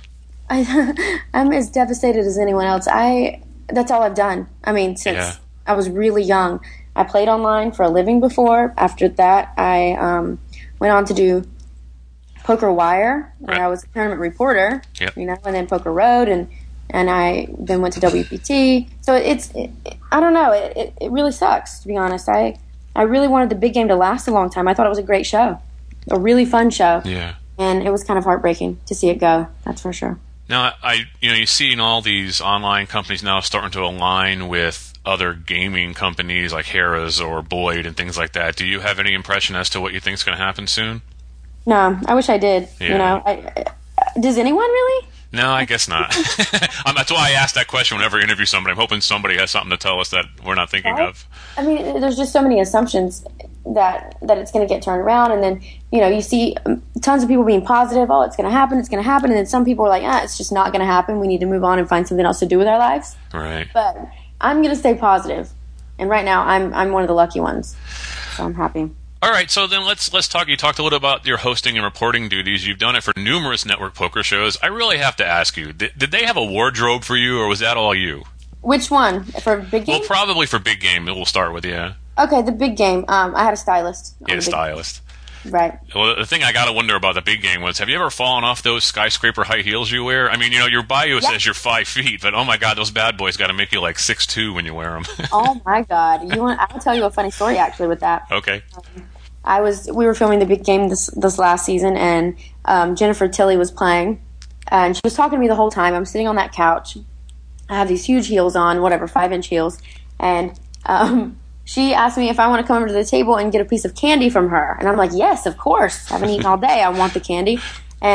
I'm as devastated as anyone else. That's all I've done. Since I was really young. I played online for a living before. After that, I went on to do Poker Wire, where I was a tournament reporter, and then Poker Road, and I then went to WPT. So I don't know, it really sucks, to be honest. I really wanted The Big Game to last a long time. I thought it was a great show, a really fun show. Yeah. And it was kind of heartbreaking to see it go, that's for sure. Now, you see all these online companies now starting to align with other gaming companies like Harrah's or Boyd and things like that. Do you have any impression as to what you think is going to happen soon? No, I wish I did. Yeah. Does anyone really? No, I guess not. That's why I asked that question whenever I interview somebody. I'm hoping somebody has something to tell us that we're not thinking of. There's just so many assumptions that it's going to get turned around, and then you see tons of people being positive. Oh, it's going to happen, and then some people are like, it's just not going to happen. We need to move on and find something else to do with our lives. Right. But I'm going to stay positive, and right now I'm one of the lucky ones, so I'm happy. All right, so then let's talk. You talked a little about your hosting and reporting duties. You've done it for numerous network poker shows. I really have to ask you, did they have a wardrobe for you, or was that all you? Which one? For Big Game? Well, probably for Big Game. We'll start with, yeah. Okay, The Big Game. I had a stylist. Yeah, a stylist. Right. Well, the thing I got to wonder about The Big Game was, have you ever fallen off those skyscraper high heels you wear? Your bio says you're 5 feet, but oh my God, those bad boys got to make you like 6'2" when you wear them. Oh my God. I'll tell you a funny story actually with that. Okay. We were filming The Big Game this last season, and Jennifer Tilly was playing, and she was talking to me the whole time. I'm sitting on that couch. I have these huge heels on, 5-inch heels, and she asked me if I want to come over to the table and get a piece of candy from her, and I'm like, yes, of course. I haven't eaten all day. I want the candy, and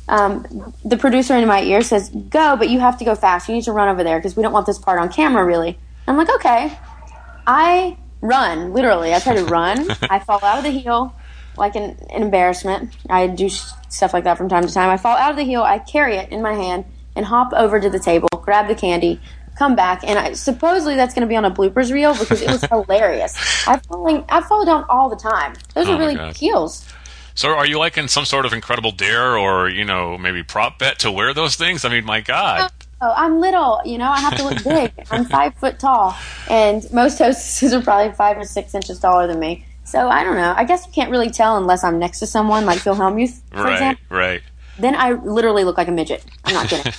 the producer in my ear says, "Go, but you have to go fast. You need to run over there because we don't want this part on camera, really." I'm like, okay. I run, literally. I try to run. I fall out of the heel like an embarrassment. I do stuff like that from time to time. I fall out of the heel. I carry it in my hand and hop over to the table, grab the candy, come back, and supposedly that's going to be on a bloopers reel because it was hilarious. I fall down all the time. Those are really big heels. So are you like in some sort of incredible dare or, maybe prop bet to wear those things? I mean, my God. Oh, I'm little, I have to look big. I'm 5 foot tall, and most hostesses are probably 5 or 6 inches taller than me. So I don't know. I guess you can't really tell unless I'm next to someone like Phil Hellmuth, for example. Right. Then I literally look like a midget. I'm not kidding.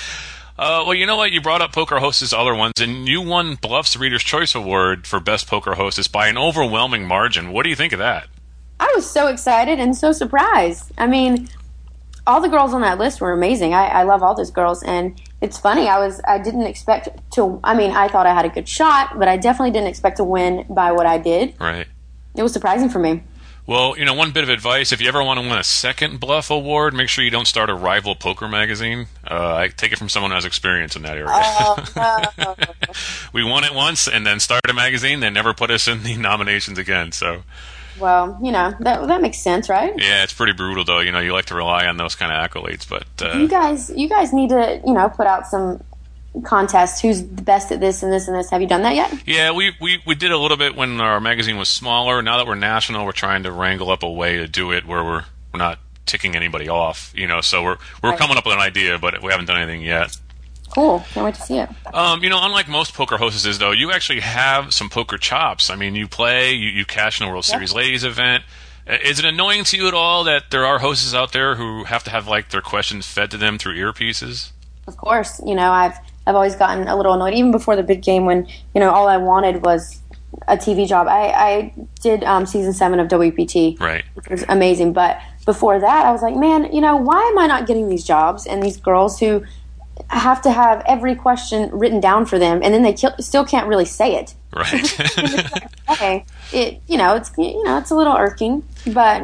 Well, you know what? You brought up Poker Hostess other ones, and you won Bluff's Reader's Choice Award for Best Poker Hostess by an overwhelming margin. What do you think of that? I was so excited and so surprised. I mean, all the girls on that list were amazing. I love all those girls, and it's funny. I didn't expect to. I mean, I thought I had a good shot, but I definitely didn't expect to win by what I did. Right. It was surprising for me. Well, one bit of advice: if you ever want to win a second Bluff award, make sure you don't start a rival poker magazine. I take it from someone who has experience in that area. Oh, no. We won it once, and then started a magazine. They never put us in the nominations again. So. Well, that makes sense, right? Yeah, it's pretty brutal, though. You like to rely on those kind of accolades, but you guys need to, put out some contests. Who's the best at this and this and this? Have you done that yet? Yeah, we did a little bit when our magazine was smaller. Now that we're national, we're trying to wrangle up a way to do it where we're not ticking anybody off. So we're coming up with an idea, but we haven't done anything yet. Cool. Can't wait to see it. Unlike most poker hostesses, though, you actually have some poker chops. I mean, you play, you cash in a World Series Ladies event. Is it annoying to you at all that there are hostesses out there who have to have, their questions fed to them through earpieces? Of course. I've always gotten a little annoyed, even before the big game when, all I wanted was a TV job. I did season 7 of WPT. Right. Which was amazing. But before that, I was like, man, why am I not getting these jobs? And these girls who have to have every question written down for them, and then they still can't really say it. Right. Okay, it's a little irking, but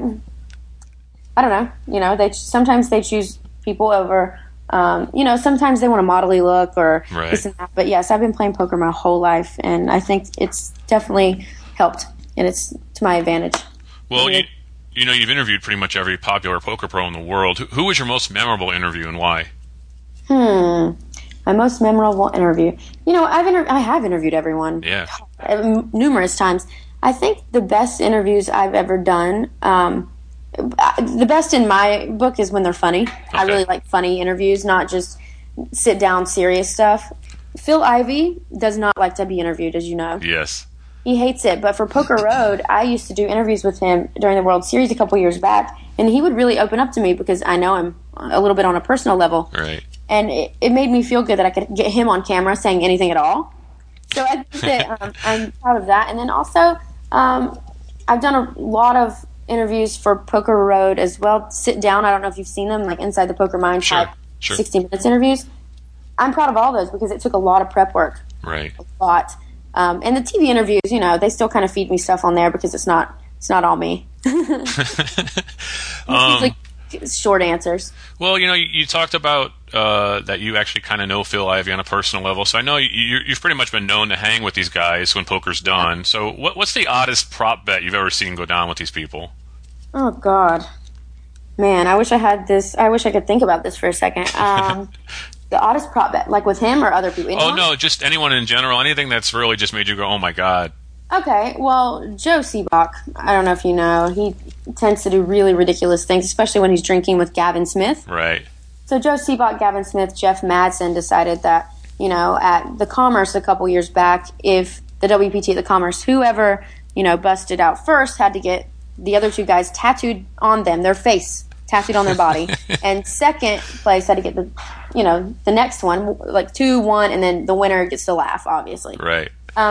I don't know. Sometimes they choose people over. Sometimes they want a modelly look or this and that. But yes, I've been playing poker my whole life, and I think it's definitely helped, and it's to my advantage. Well, you've interviewed pretty much every popular poker pro in the world. Who was your most memorable interview, and why? My most memorable interview. I have interviewed everyone. Yeah. Numerous times. I think the best interviews I've ever done, the best in my book is when they're funny. Okay. I really like funny interviews, not just sit down serious stuff. Phil Ivey does not like to be interviewed, as you know. Yes. He hates it. But for Poker Road, I used to do interviews with him during the World Series a couple years back, and he would really open up to me because I know him a little bit on a personal level. Right. And it made me feel good that I could get him on camera saying anything at all. So I think that I'm proud of that. And then also, I've done a lot of interviews for Poker Road as well. Sit down. I don't know if you've seen them, like Inside the Poker Mind type 60 Minutes interviews. I'm proud of all those because it took a lot of prep work. Right. A lot. And the TV interviews, they still kind of feed me stuff on there because it's not all me. Like short answers. Well, you talked about that you actually kind of know Phil Ivey on a personal level, so I know you've pretty much been known to hang with these guys when poker's done. So what's the oddest prop bet you've ever seen go down with these people? Oh, God. Man, I wish I had this. I wish I could think about this for a second. The oddest prop bet, like with him or other people? Anyone? Oh, no, just anyone in general. Anything that's really just made you go, oh, my God. Okay, well, Joe Seabach, I don't know if you know, he tends to do really ridiculous things, especially when he's drinking with Gavin Smith. Right. So Joe Seabach, Gavin Smith, Jeff Madsen decided that, at the Commerce a couple years back, if the WPT at the Commerce, whoever, busted out first had to get the other two guys tattooed on them, their face tattooed on their body. And second place had to get the next one, like 2-1, and then the winner gets to laugh, obviously. Right.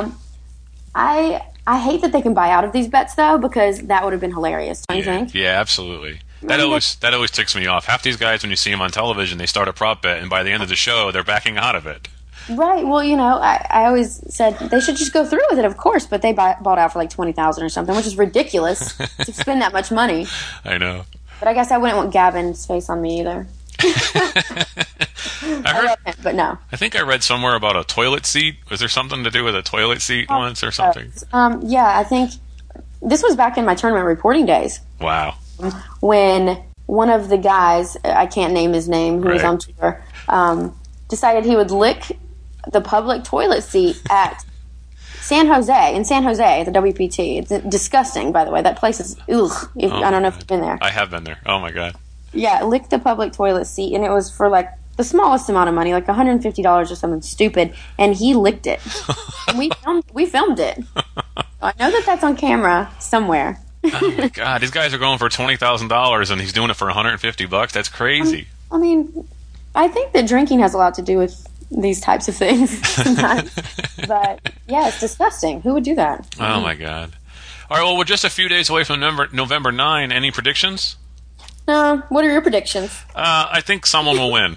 I hate that they can buy out of these bets, though, because that would have been hilarious, don't you think? Yeah, absolutely. That always ticks me off. Half these guys, when you see them on television, they start a prop bet, and by the end of the show, they're backing out of it. Right. Well, I always said they should just go through with it, of course, but they bought out for like $20,000 or something, which is ridiculous to spend that much money. I know. But I guess I wouldn't want Gavin's face on me either. I love him, but no. I think I read somewhere about a toilet seat. Was there something to do with a toilet seat once or something? Yeah, I think this was back in my tournament reporting days. Wow. When one of the guys, I can't name his name, who was on tour, decided he would lick the public toilet seat at in San Jose, at the WPT. It's disgusting, by the way. That place is, ugh. I don't know if you've been there. I have been there. Oh, my God. Yeah, lick the public toilet seat, and it was for, like, the smallest amount of money, like $150 or something stupid, and he licked it. And we filmed it. I know that that's on camera somewhere. Oh, my God. These guys are going for $20,000, and he's doing it for $150. That's crazy. I mean, I think that drinking has a lot to do with these types of things sometimes. But, yeah, it's disgusting. Who would do that? Oh, my God. All right, well, we're just a few days away from November 9. Any predictions? What are your predictions? I think someone will win.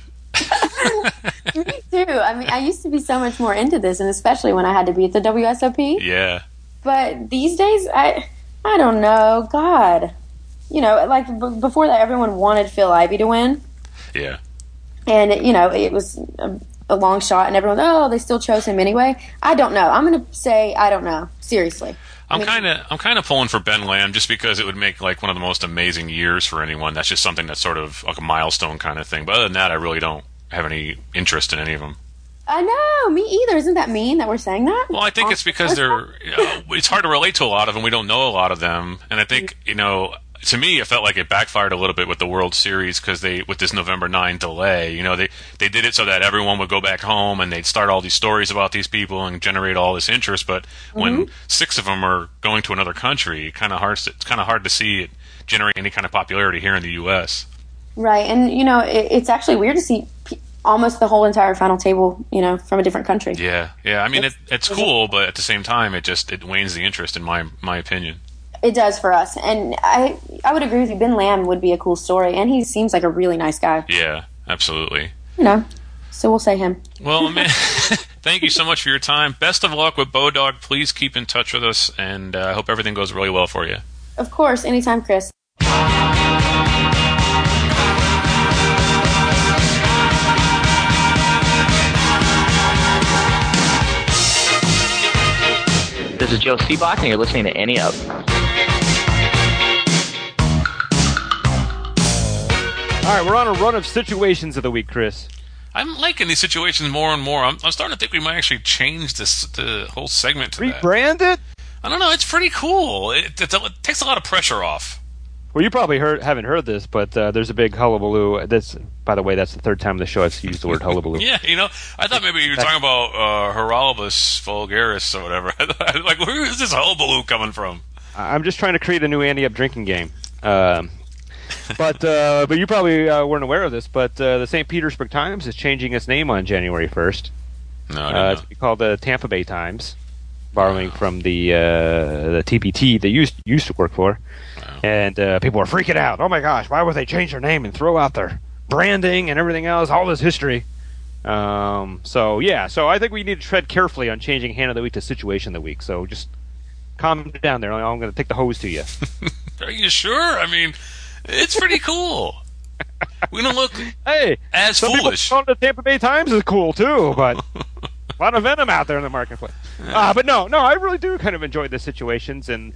Me too. I mean, I used to be so much more into this, and especially when I had to be at the WSOP. Yeah. But these days, I don't know. God. You know, like before that, everyone wanted Phil Ivey to win. Yeah. And, you know, it was a long shot, and everyone, they still chose him anyway. I don't know. I'm going to say I don't know. Seriously. I'm kind of pulling for Ben Lamb just because it would make like one of the most amazing years for anyone. That's just something that's sort of like a milestone kind of thing. But other than that, I really don't have any interest in any of them. I know, me either. Isn't that mean that we're saying that? Well, I think it's because it's hard to relate to a lot of them. We don't know a lot of them, and I think to me, it felt like it backfired a little bit with the World Series because with this November 9 delay, they did it so that everyone would go back home and they'd start all these stories about these people and generate all this interest. But when 6 of them are going to another country, it's kind of hard to see it generate any kind of popularity here in the U.S. Right, and it's actually weird to see almost the whole entire final table, from a different country. Yeah. I mean, it's cool, but at the same time, it wanes the interest in my opinion. It does for us, and I would agree with you. Ben Lamb would be a cool story, and he seems like a really nice guy. Yeah, absolutely. So we'll say him. Well, man, thank you so much for your time. Best of luck with Bodog. Please keep in touch with us, and I hope everything goes really well for you. Of course, anytime, Chris. This is Joe Seabach, and you're listening to Ante Up. All right, we're on a run of situations of the week, Chris. I'm liking these situations more and more. I'm starting to think we might actually change the whole segment to rebrand it? I don't know. It's pretty cool. It takes a lot of pressure off. Well, you probably haven't heard this, but there's a big hullabaloo. By the way, that's the third time in the show I've used the word hullabaloo. Yeah, I thought maybe you were talking about Horolibus vulgaris or whatever. Like, where is this hullabaloo coming from? I'm just trying to create a new Ante Up drinking game. But you probably weren't aware of this, but the St. Petersburg Times is changing its name on January 1st. No, I didn't know. It's going to be called the Tampa Bay Times, borrowing from the TPT they used to work for. Wow. And people are freaking out. Oh my gosh, why would they change their name and throw out their branding and everything else, all this history? So I think we need to tread carefully on changing Hand of the Week to Situation of the Week. So just calm down there. I'm going to take the hose to you. Are you sure? I mean, it's pretty cool. We don't look as some foolish. People calling the Tampa Bay Times is cool too, but a lot of venom out there in the marketplace. But no, I really do kind of enjoy the situations, and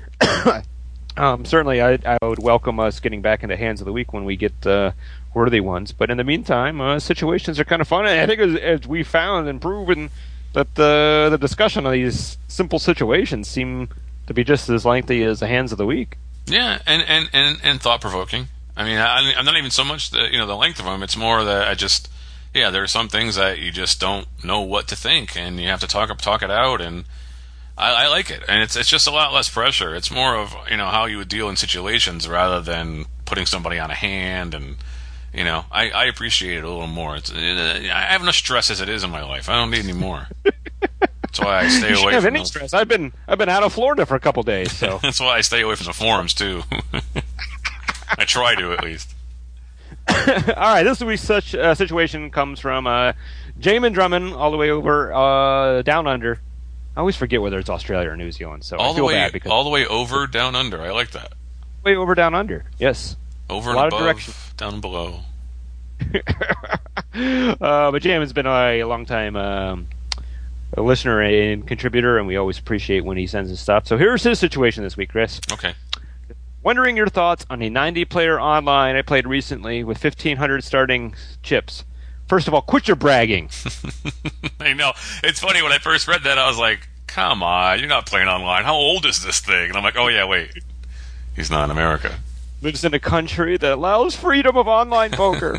certainly I would welcome us getting back into Hands of the Week when we get worthy ones. But in the meantime, situations are kind of fun. And I think as we found and proven that the discussion of these simple situations seem to be just as lengthy as the Hands of the Week. Yeah, and thought provoking. I mean, I'm not even so much the length of them. It's more that there are some things that you just don't know what to think, and you have to talk it out. And I like it, and it's just a lot less pressure. It's more of how you would deal in situations rather than putting somebody on a hand. And I appreciate it a little more. I have enough stress as it is in my life. I don't need any more. That's why I stay away from any stress. I've been out of Florida for a couple days, so that's why I stay away from the forums too. I try to, at least. All right, this week's such situation comes from Jamin Drummond, all the way over down under. I always forget whether it's Australia or New Zealand, so I feel bad because all the way over down under. I like that. Way over down under. Yes. Over and above, down below. But Jammin's been a long time a listener and contributor, and we always appreciate when he sends us stuff. So here's his situation this week, Chris. Okay. Wondering your thoughts on a 90-player online I played recently with 1,500 starting chips. First of all, quit your bragging. I know. It's funny, when I first read that, I was like, come on, you're not playing online. How old is this thing? And I'm like, oh yeah, wait. He's not in America. Lives in a country that allows freedom of online poker.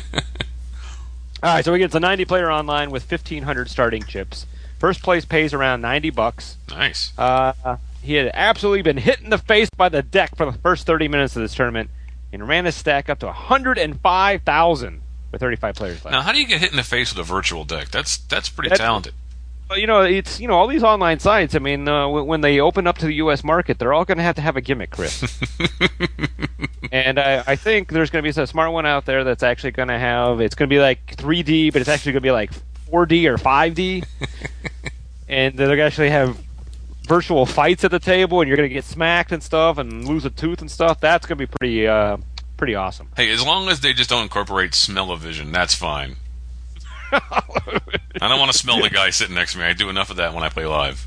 All right, so we get the 90-player online with 1,500 starting chips. First place pays around $90. Nice. He had absolutely been hit in the face by the deck for the first 30 minutes of this tournament and ran his stack up to 105,000 with 35 players left. Now, how do you get hit in the face with a virtual deck? That's pretty talented. You know, it's all these online sites. I mean, when they open up to the U.S. market, they're all going to have a gimmick, Chris. And I think there's going to be some smart one out there that's actually going to have. It's going to be like 3D, but it's actually going to be like 4D or 5D, and they're going to actually have virtual fights at the table, and you're going to get smacked and stuff, and lose a tooth and stuff. That's going to be pretty awesome. Hey, as long as they just don't incorporate smell-o-vision, that's fine. I don't want to smell the guy sitting next to me. I do enough of that when I play live.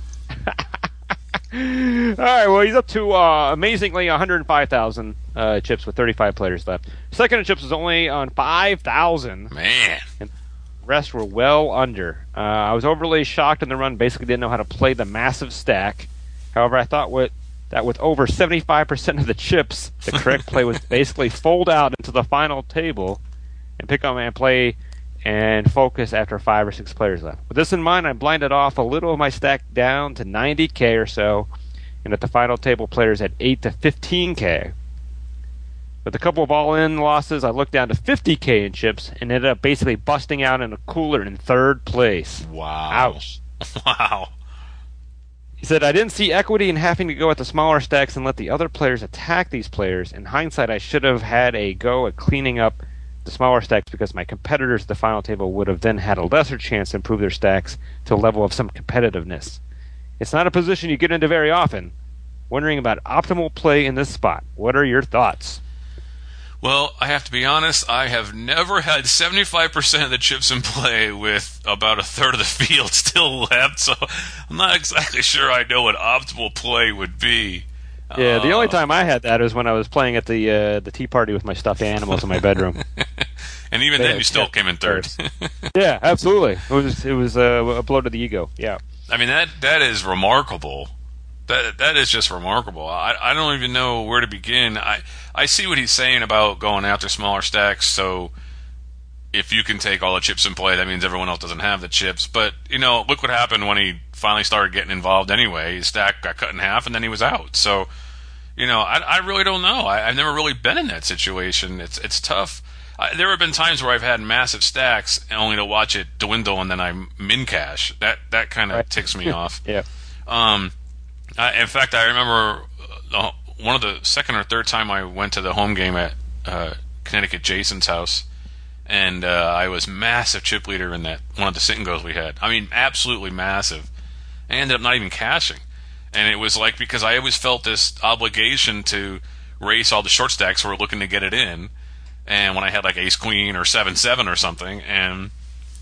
All right, well, he's up to amazingly 105,000 chips with 35 players left. Second in chips was only on 5,000. Man. And the rest were well under. I was overly shocked in the run, basically didn't know how to play the massive stack. However, I thought that with over 75% of the chips, the correct play was basically fold out into the final table and pick up and play and focus after 5 or 6 players left. With this in mind, I blinded off a little of my stack down to 90K or so, and at the final table, players had 8 to 15K. With a couple of all-in losses, I looked down to 50K in chips and ended up basically busting out in a cooler in third place. Wow. Ouch. Wow. He said, I didn't see equity in having to go at the smaller stacks and let the other players attack these players. In hindsight, I should have had a go at cleaning up the smaller stacks because my competitors at the final table would have then had a lesser chance to improve their stacks to a level of some competitiveness. It's not a position you get into very often. Wondering about optimal play in this spot. What are your thoughts? Well, I have to be honest, I have never had 75% of the chips in play with about a third of the field still left, so I'm not exactly sure I know what optimal play would be. Yeah, the only time I had that was when I was playing at the tea party with my stuffed animals in my bedroom. And even then, you still came in third. Yeah, absolutely. It was a blow to the ego. Yeah. I mean, that is remarkable. That is just remarkable. I don't even know where to begin. I see what he's saying about going after smaller stacks. So if you can take all the chips in play, that means everyone else doesn't have the chips. But look what happened when he finally started getting involved. Anyway, his stack got cut in half, and then he was out. So I really don't know. I've never really been in that situation. It's tough. There have been times where I've had massive stacks only to watch it dwindle, and then I min cash. That kind of ticks me off. Yeah. In fact, I remember one of the second or third time I went to the home game at Connecticut Jason's house, and I was massive chip leader in that one of the sit and goes we had. I mean, absolutely massive. I ended up not even cashing, and it was like because I always felt this obligation to race all the short stacks who were looking to get it in, and when I had like ace queen or 7-7 or something, and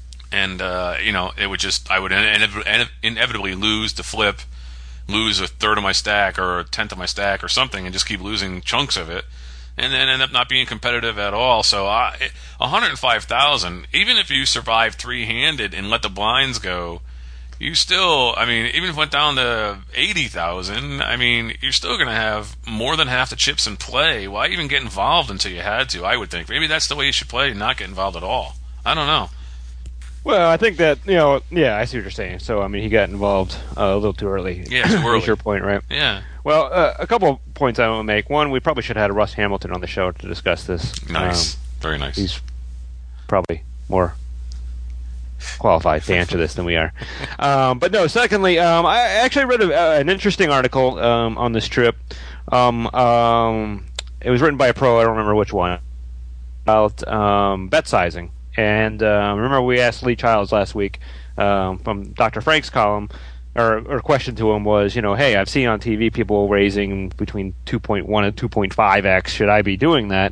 it would just I would inevitably lose the flip. Lose a third of my stack or a tenth of my stack or something and just keep losing chunks of it and then end up not being competitive at all. So 105,000, even if you survive three-handed and let the blinds go, you still, even if it went down to 80,000, you're still going to have more than half the chips in play. Why even get involved until you had to, I would think. Maybe that's the way you should play, not get involved at all. I don't know. Well, I think that, I see what you're saying. So, he got involved a little too early. Yeah, too early. That's your point, right? Yeah. Well, a couple of points I want to make. One, we probably should have had Russ Hamilton on the show to discuss this. Nice. Very nice. He's probably more qualified to answer this than we are. But no, secondly, I actually read an interesting article on this trip. It was written by a pro, I don't remember which one, about bet sizing. And remember we asked Lee Childs last week from Dr. Frank's column, or question to him was, hey, I've seen on TV people raising between 2.1 and 2.5x. Should I be doing that? And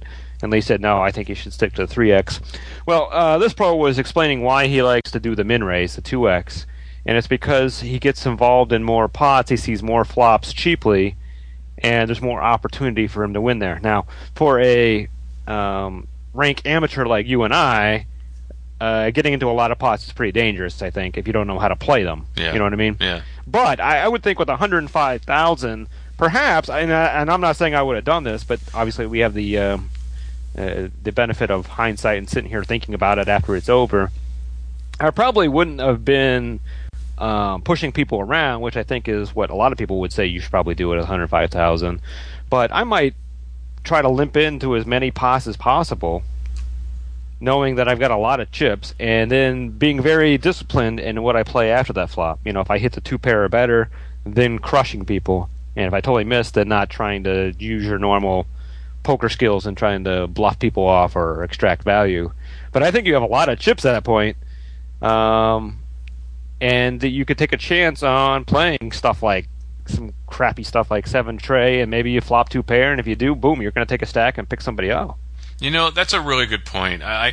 And they said, no, I think you should stick to the 3X. Well, this pro was explaining why he likes to do the min raise, the 2X. And it's because he gets involved in more pots, he sees more flops cheaply, and there's more opportunity for him to win there. Now, for a rank amateur like you and I, getting into a lot of pots is pretty dangerous, I think, if you don't know how to play them. Yeah. You know what I mean? Yeah. But I would think with 105,000, perhaps, and I'm not saying I would have done this, but obviously we have the benefit of hindsight and sitting here thinking about it after it's over. I probably wouldn't have been pushing people around, which I think is what a lot of people would say you should probably do at 105,000. But I might try to limp into as many pots as possible, knowing that I've got a lot of chips, and then being very disciplined in what I play after that flop. You know, if I hit the 2-pair or better, then crushing people. And if I totally miss, then not trying to use your normal poker skills and trying to bluff people off or extract value. But I think you have a lot of chips at that point, and you could take a chance on playing stuff like some crappy stuff like 7 tray, and maybe you flop 2-pair, and if you do, boom, you're going to take a stack and pick somebody up. You know, that's a really good point. I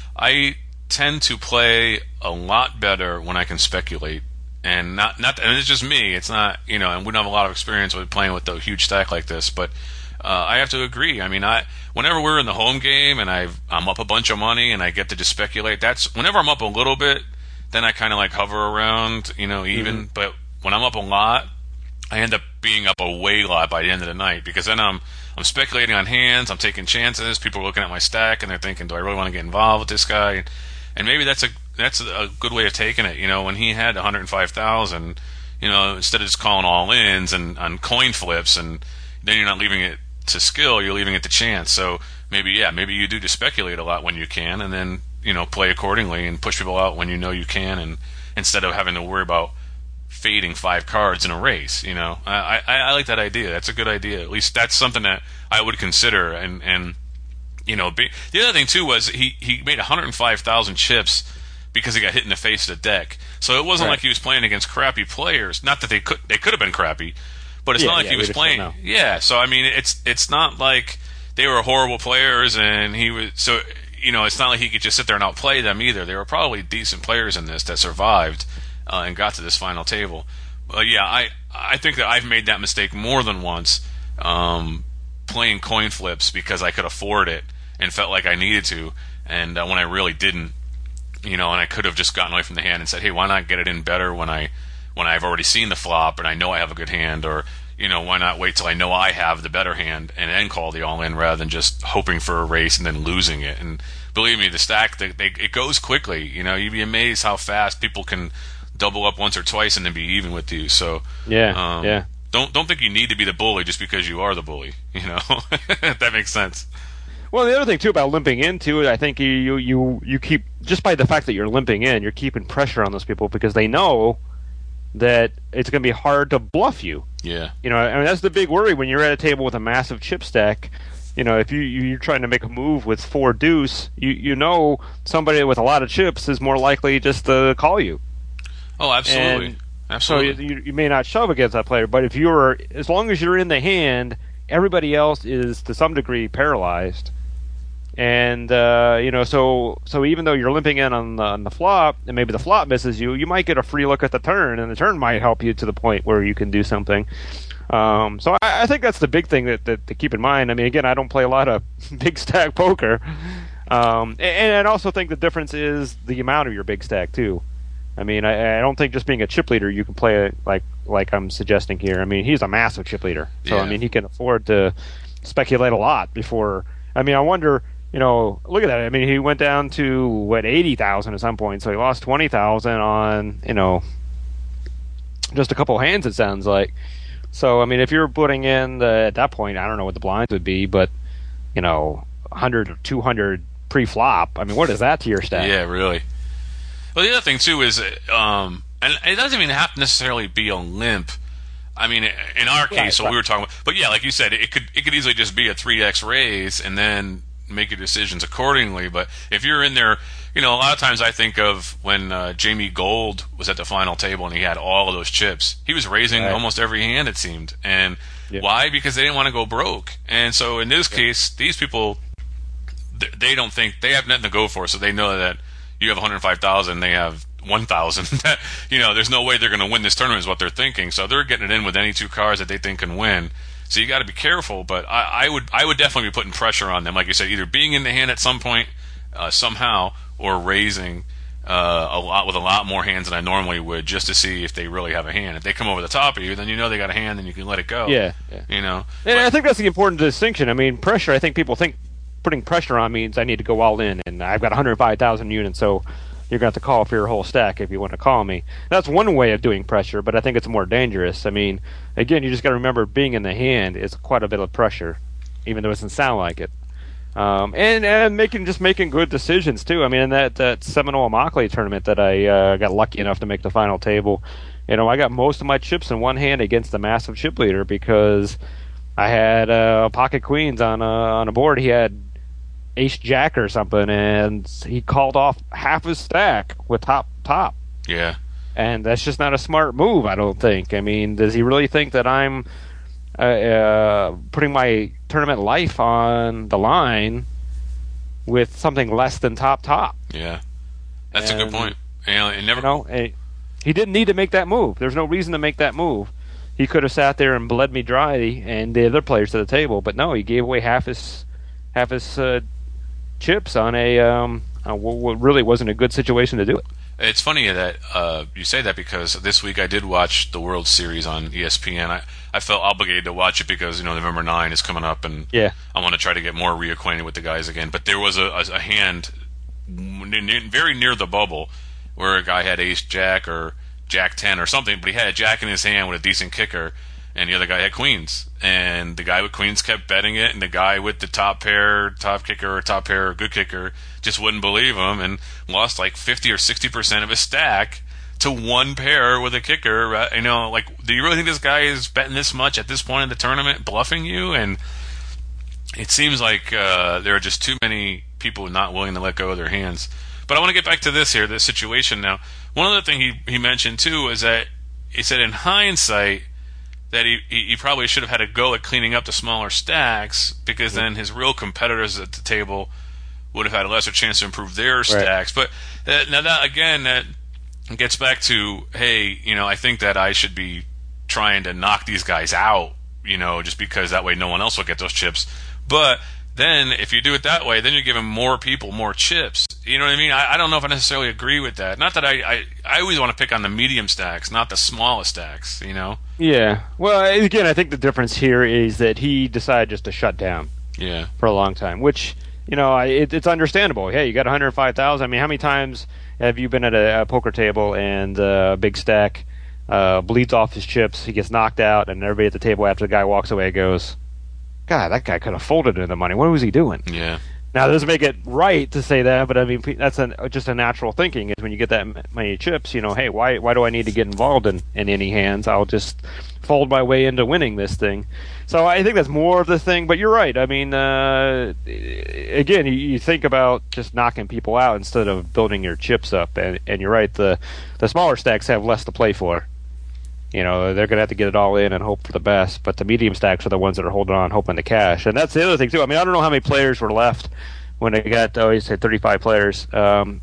tend to play a lot better when I can speculate, and not. And it's just me. It's not, you know. And we don't have a lot of experience with playing with a huge stack like this, but I have to agree. I mean, whenever we're in the home game and I'm up a bunch of money and I get to just speculate, that's whenever I'm up a little bit, then I kind of like hover around, you know, even. Mm-hmm. But when I'm up a lot, I end up being up a way lot by the end of the night, because then I'm speculating on hands, I'm taking chances, people are looking at my stack and they're thinking, do I really want to get involved with this guy? And maybe that's a good way of taking it. You know, when he had 105,000, you know, instead of just calling all ins and on coin flips, and then you're not leaving it to skill, you're leaving it to chance. So maybe you do just speculate a lot when you can, and then, you know, play accordingly and push people out when you know you can, and instead of having to worry about fading 5 cards in a race. You know, I like that idea. That's a good idea. At least that's something that I would consider. And you know, the other thing too was he made 105,000 chips because he got hit in the face of the deck. So it wasn't like he was playing against crappy players. Not that they could have been crappy, but it's not like he was playing. Yeah. So I mean, it's not like they were horrible players and he was. So you know, it's not like he could just sit there and outplay them either. They were probably decent players in this that survived and got to this final table. But yeah, I think that I've made that mistake more than once, playing coin flips because I could afford it and felt like I needed to, and when I really didn't, you know, and I could have just gotten away from the hand and said, hey, why not get it in better when I've already seen the flop and I know I have a good hand, or you know, why not wait till I know I have the better hand and then call the all-in rather than just hoping for a race and then losing it. And believe me, the stack, it goes quickly. You know, you'd be amazed how fast people can double up once or twice and then be even with you. So yeah. Don't think you need to be the bully just because you are the bully. You know, if that makes sense. Well, the other thing too about limping into it, I think you keep, just by the fact that you're limping in, you're keeping pressure on those people because they know that it's going to be hard to bluff you. Yeah. You know, I mean, that's the big worry when you're at a table with a massive chip stack. You know, if you're trying to make a move with 4 deuce, you know somebody with a lot of chips is more likely just to call you. Oh, absolutely. And absolutely. So you may not shove against that player, but as long as you're in the hand, everybody else is to some degree paralyzed. And you know, so even though you're limping in on the flop, and maybe the flop misses you, you might get a free look at the turn, and the turn might help you to the point where you can do something. So I think that's the big thing that to keep in mind. I mean, again, I don't play a lot of big stack poker, and I also think the difference is the amount of your big stack too. I mean, I don't think just being a chip leader you can play it like I'm suggesting here. I mean, he's a massive chip leader, so I mean he can afford to speculate a lot before. I mean, I wonder. You know, look at that. I mean, he went down to 80,000 at some point, so he lost 20,000 on, you know, just a couple hands. It sounds like. So I mean, if you're putting in at that point, I don't know what the blinds would be, but you know, 100 or 200 pre-flop. I mean, what is that to your stack? Yeah, really. Well, the other thing too is, and it doesn't even have to necessarily be a limp. I mean, in our case, what we were talking about, but yeah, like you said, it could easily just be a 3x raise and then make your decisions accordingly. But if you're in there, you know, a lot of times I think of when Jamie Gold was at the final table and he had all of those chips. He was raising almost every hand, it seemed. And why? Because they didn't want to go broke. And so in this case, these people, they don't think they have nothing to go for, so they know that you have 105,000, they have 1,000. There's no way they're going to win this tournament is what they're thinking. So they're getting it in with any two cards that they think can win. So you got to be careful. But I would definitely be putting pressure on them, like you said, either being in the hand at some point somehow, or raising a lot more hands than I normally would, just to see if they really have a hand. If they come over the top of you, then they got a hand, and you can let it go. Yeah. And I think that's the important distinction. I mean, pressure. I think people think putting pressure on means I need to go all in, and I've got 105,000 units, so you're going to have to call for your whole stack if you want to call me. That's one way of doing pressure, but I think it's more dangerous. I mean, again, you just got to remember being in the hand is quite a bit of pressure, even though it doesn't sound like it. And making good decisions too. I mean, in that Seminole Immokalee tournament that I got lucky enough to make the final table, I got most of my chips in one hand against the massive chip leader because I had pocket queens on a board. He had ace jack or something, and he called off half his stack with top. Yeah. And that's just not a smart move, I don't think. I mean, does he really think that I'm putting my tournament life on the line with something less than top? Yeah. That's a good point. He didn't need to make that move. There's no reason to make that move. He could have sat there and bled me dry and the other players to the table, but no, he gave away half his chips on what really wasn't a good situation to do it. It's funny that you say that, because this week I did watch the World Series on ESPN. I felt obligated to watch it because November 9 is coming up, and I want to try to get more reacquainted with the guys again. But there was a hand very near the bubble where a guy had ace jack or jack 10 or something, but he had a jack in his hand with a decent kicker, and the other guy had queens, and the guy with queens kept betting it, and the guy with the top pair, top kicker, or top pair, good kicker, just wouldn't believe him, and lost like 50 or 60% of his stack to one pair with a kicker. Do you really think this guy is betting this much at this point in the tournament, bluffing you? And it seems like there are just too many people not willing to let go of their hands. But I want to get back to this situation now. One other thing he mentioned too is that he said in hindsight that he probably should have had a go at cleaning up the smaller stacks, because then his real competitors at the table would have had a lesser chance to improve their stacks. But now that gets back to, hey, I think that I should be trying to knock these guys out, just because that way no one else will get those chips. But then if you do it that way, then you're giving more people more chips. You know what I mean? I don't know if I necessarily agree with that. Not that I always want to pick on the medium stacks, not the smallest stacks, Yeah. Well, again, I think the difference here is that he decided just to shut down for a long time, which, it's understandable. Hey, you got 105,000. I mean, how many times have you been at a poker table and a big stack bleeds off his chips, he gets knocked out, and everybody at the table after the guy walks away goes, God, that guy could have folded into the money. What was he doing? Yeah. Now, it doesn't make it right to say that, but I mean, that's just a natural thinking. Is when you get that many chips, hey, why do I need to get involved in any hands? I'll just fold my way into winning this thing. So I think that's more of the thing. But you're right. I mean, again, you think about just knocking people out instead of building your chips up. And you're right. The smaller stacks have less to play for. They're going to have to get it all in and hope for the best. But the medium stacks are the ones that are holding on, hoping to cash. And that's the other thing, too. I mean, I don't know how many players were left when they got, you said 35 players. And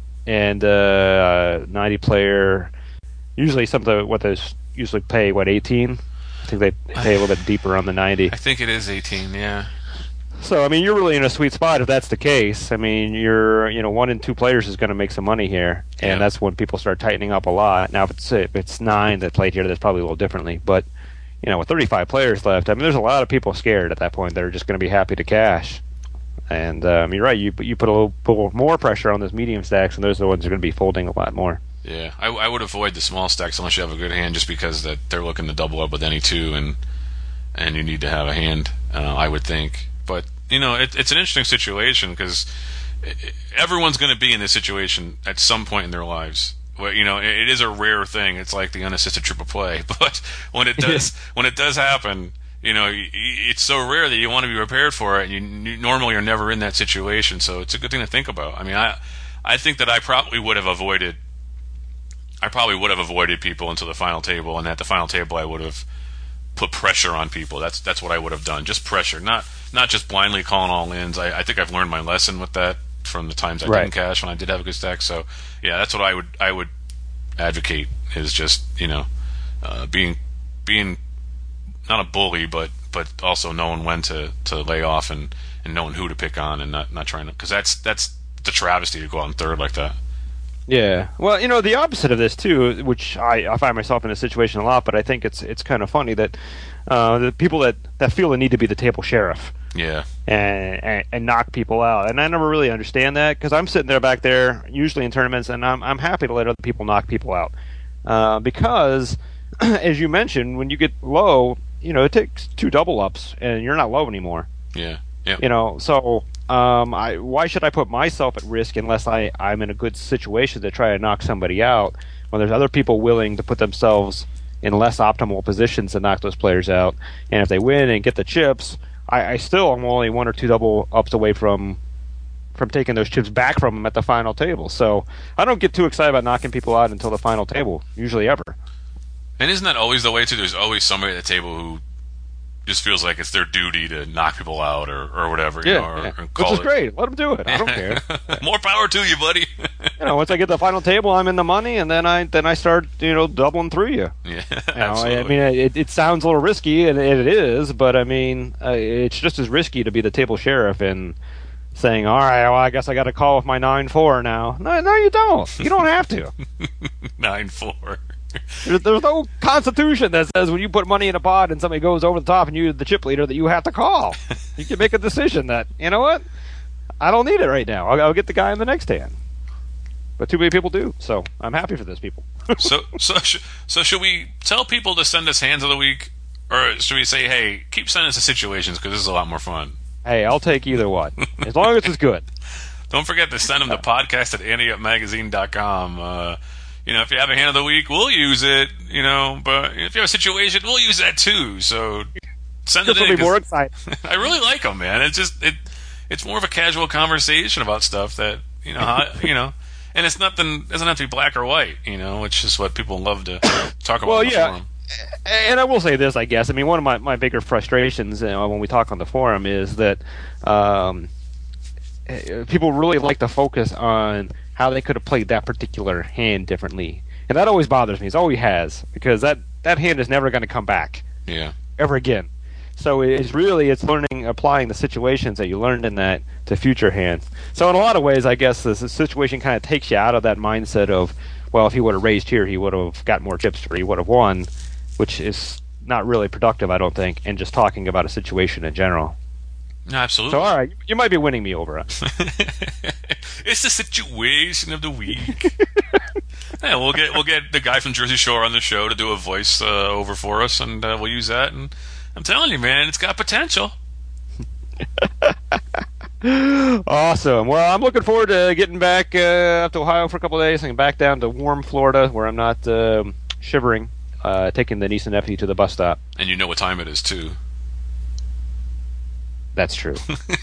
90 player, usually what they usually pay, 18? I think they pay a little bit deeper on the 90. I think it is 18, yeah. So, I mean, you're really in a sweet spot if that's the case. I mean, you're, 1 in 2 players is going to make some money here, and that's when people start tightening up a lot. Now, if it's 9 that played here, that's probably a little differently. But, with 35 players left, I mean, there's a lot of people scared at that point that are just going to be happy to cash. And you're right, you put a little more pressure on those medium stacks, and those are the ones that are going to be folding a lot more. Yeah, I would avoid the small stacks unless you have a good hand, just because that they're looking to double up with any two, and you need to have a hand, I would think. But, it's an interesting situation because everyone's going to be in this situation at some point in their lives. Well, it is a rare thing. It's like the unassisted triple play. But when it does happen, it's so rare that you want to be prepared for it, and you normally are never in that situation. So it's a good thing to think about. I mean, I think that I probably would have avoided people until the final table, and at the final table I would have put pressure on people. That's what I would have done. Just pressure, not just blindly calling all ins. I think I've learned my lesson with that from the times I didn't cash when I did have a good stack. So yeah, that's what I would advocate, is just being not a bully, but also knowing when to lay off and knowing who to pick on, and not trying to, because that's the travesty to go out in third like that. Yeah, well, the opposite of this too, which I find myself in a situation a lot, but I think it's kind of funny that the people that feel the need to be the table sheriff, and knock people out, and I never really understand that, because I'm sitting there back there usually in tournaments, and I'm happy to let other people knock people out, because as you mentioned, when you get low, it takes 2 double ups, and you're not low anymore. Yeah. So. Why should I put myself at risk unless I'm in a good situation to try to knock somebody out, when there's other people willing to put themselves in less optimal positions to knock those players out? And if they win and get the chips, I still am only 1 or 2 double ups away from taking those chips back from them at the final table. So I don't get too excited about knocking people out until the final table, usually ever. And isn't that always the way too? There's always somebody at the table who just feels like it's their duty to knock people out or whatever. Which is great. Let them do it. I don't care. More power to you, buddy. Once I get to the final table, I'm in the money, and then I start doubling through you. Yeah, absolutely. I mean, it sounds a little risky, and it is, but I mean, it's just as risky to be the table sheriff and saying, all right, well, I guess I got to call with my 9-4 now. No, you don't. You don't have to. 9-4. There's no constitution that says when you put money in a pot and somebody goes over the top and you're the chip leader that you have to call. You can make a decision that, you know what, I don't need it right now. I'll get the guy in the next hand. But too many people do, so I'm happy for those people. So should we tell people to send us hands of the week, or should we say, hey, keep sending us the situations because this is a lot more fun? Hey, I'll take either one, as long as it's good. Don't forget to send them to podcast at anteupmagazine.com. If you have a hand of the week, we'll use it, but if you have a situation, we'll use that too. So send it in. This will be more exciting. I really like them, man. It's just, it's more of a casual conversation about stuff that, and it's nothing, doesn't have to be black or white, which is what people love to talk about. Well, yeah. And I will say this, I guess. I mean, one of my bigger frustrations when we talk on the forum is that people really like to focus on how they could have played that particular hand differently. And that always bothers me. It always has, because that hand is never going to come back. Yeah. Ever again. So it's learning, applying the situations that you learned in that to future hands. So in a lot of ways, I guess the situation kind of takes you out of that mindset of, well, if he would have raised here, he would have got more chips or he would have won, which is not really productive, I don't think, and just talking about a situation in general. Absolutely. So, all right, you might be winning me over. It's the situation of the week. Yeah, we'll get the guy from Jersey Shore on the show to do a voice over for us, and we'll use that. And I'm telling you, man, it's got potential. Awesome. Well, I'm looking forward to getting back up to Ohio for a couple of days and back down to warm Florida, where I'm not shivering, taking the niece and nephew to the bus stop. And you know what time it is, too. That's true.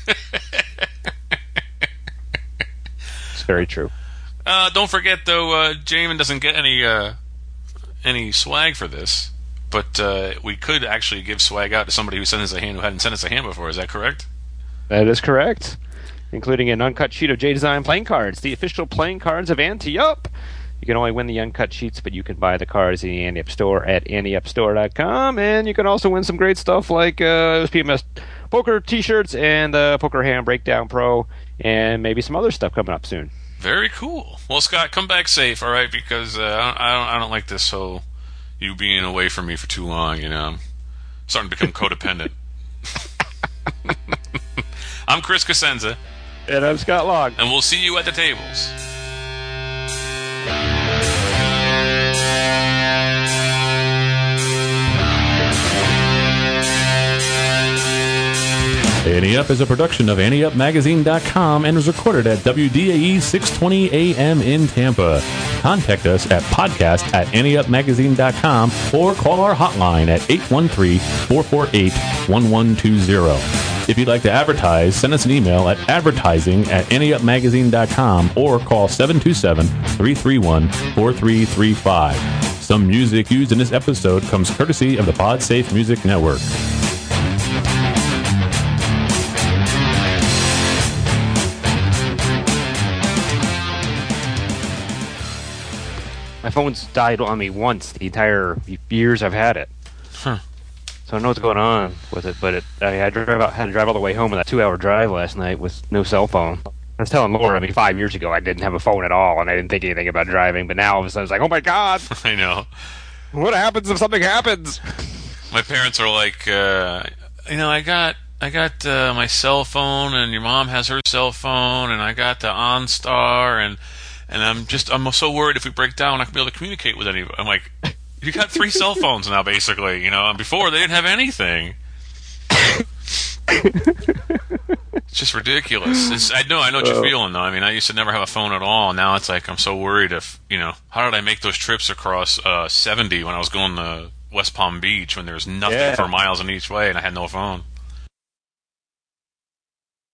It's very true. Don't forget, though, Jamin doesn't get any swag for this, but we could actually give swag out to somebody who sent us a hand who hadn't sent us a hand before. Is that correct? That is correct. Including an uncut sheet of J-Design playing cards, the official playing cards of Ante Up. You can only win the uncut sheets, but you can buy the cards in the Ante Up store at anteupstore.com, and you can also win some great stuff like PMS Poker T-shirts and the Poker Hand Breakdown Pro, and maybe some other stuff coming up soon. Very cool. Well, Scott, come back safe, all right? Because I don't like this whole you being away from me for too long. I'm starting to become codependent. I'm Chris Cosenza. And I'm Scott Long. And we'll see you at the tables. Ante Up is a production of AnteUpMagazine.com and was recorded at WDAE 620 AM in Tampa. Contact us at podcast@AnteUpMagazine.com or call our hotline at 813-448-1120. If you'd like to advertise, send us an email at advertising@AnteUpMagazine.com or call 727-331-4335. Some music used in this episode comes courtesy of the PodSafe Music Network. My phone's died on me once the entire years I've had it. Huh. So I don't know what's going on with it, but I had to drive all the way home on that 2-hour drive last night with no cell phone. I was telling Laura, 5 years ago I didn't have a phone at all, and I didn't think anything about driving, but now all of a sudden it's like, oh my God! I know. What happens if something happens? My parents are like, I got my cell phone, and your mom has her cell phone, and I got the OnStar, and I'm so worried if we break down, I'm not gonna be able to communicate with anybody. I'm like, you got 3 cell phones now, basically, and before they didn't have anything. It's just ridiculous. I know what you're feeling, though. I used to never have a phone at all. Now it's like I'm so worried if, how did I make those trips across 70 when I was going to West Palm Beach when there was nothing for miles in each way and I had no phone?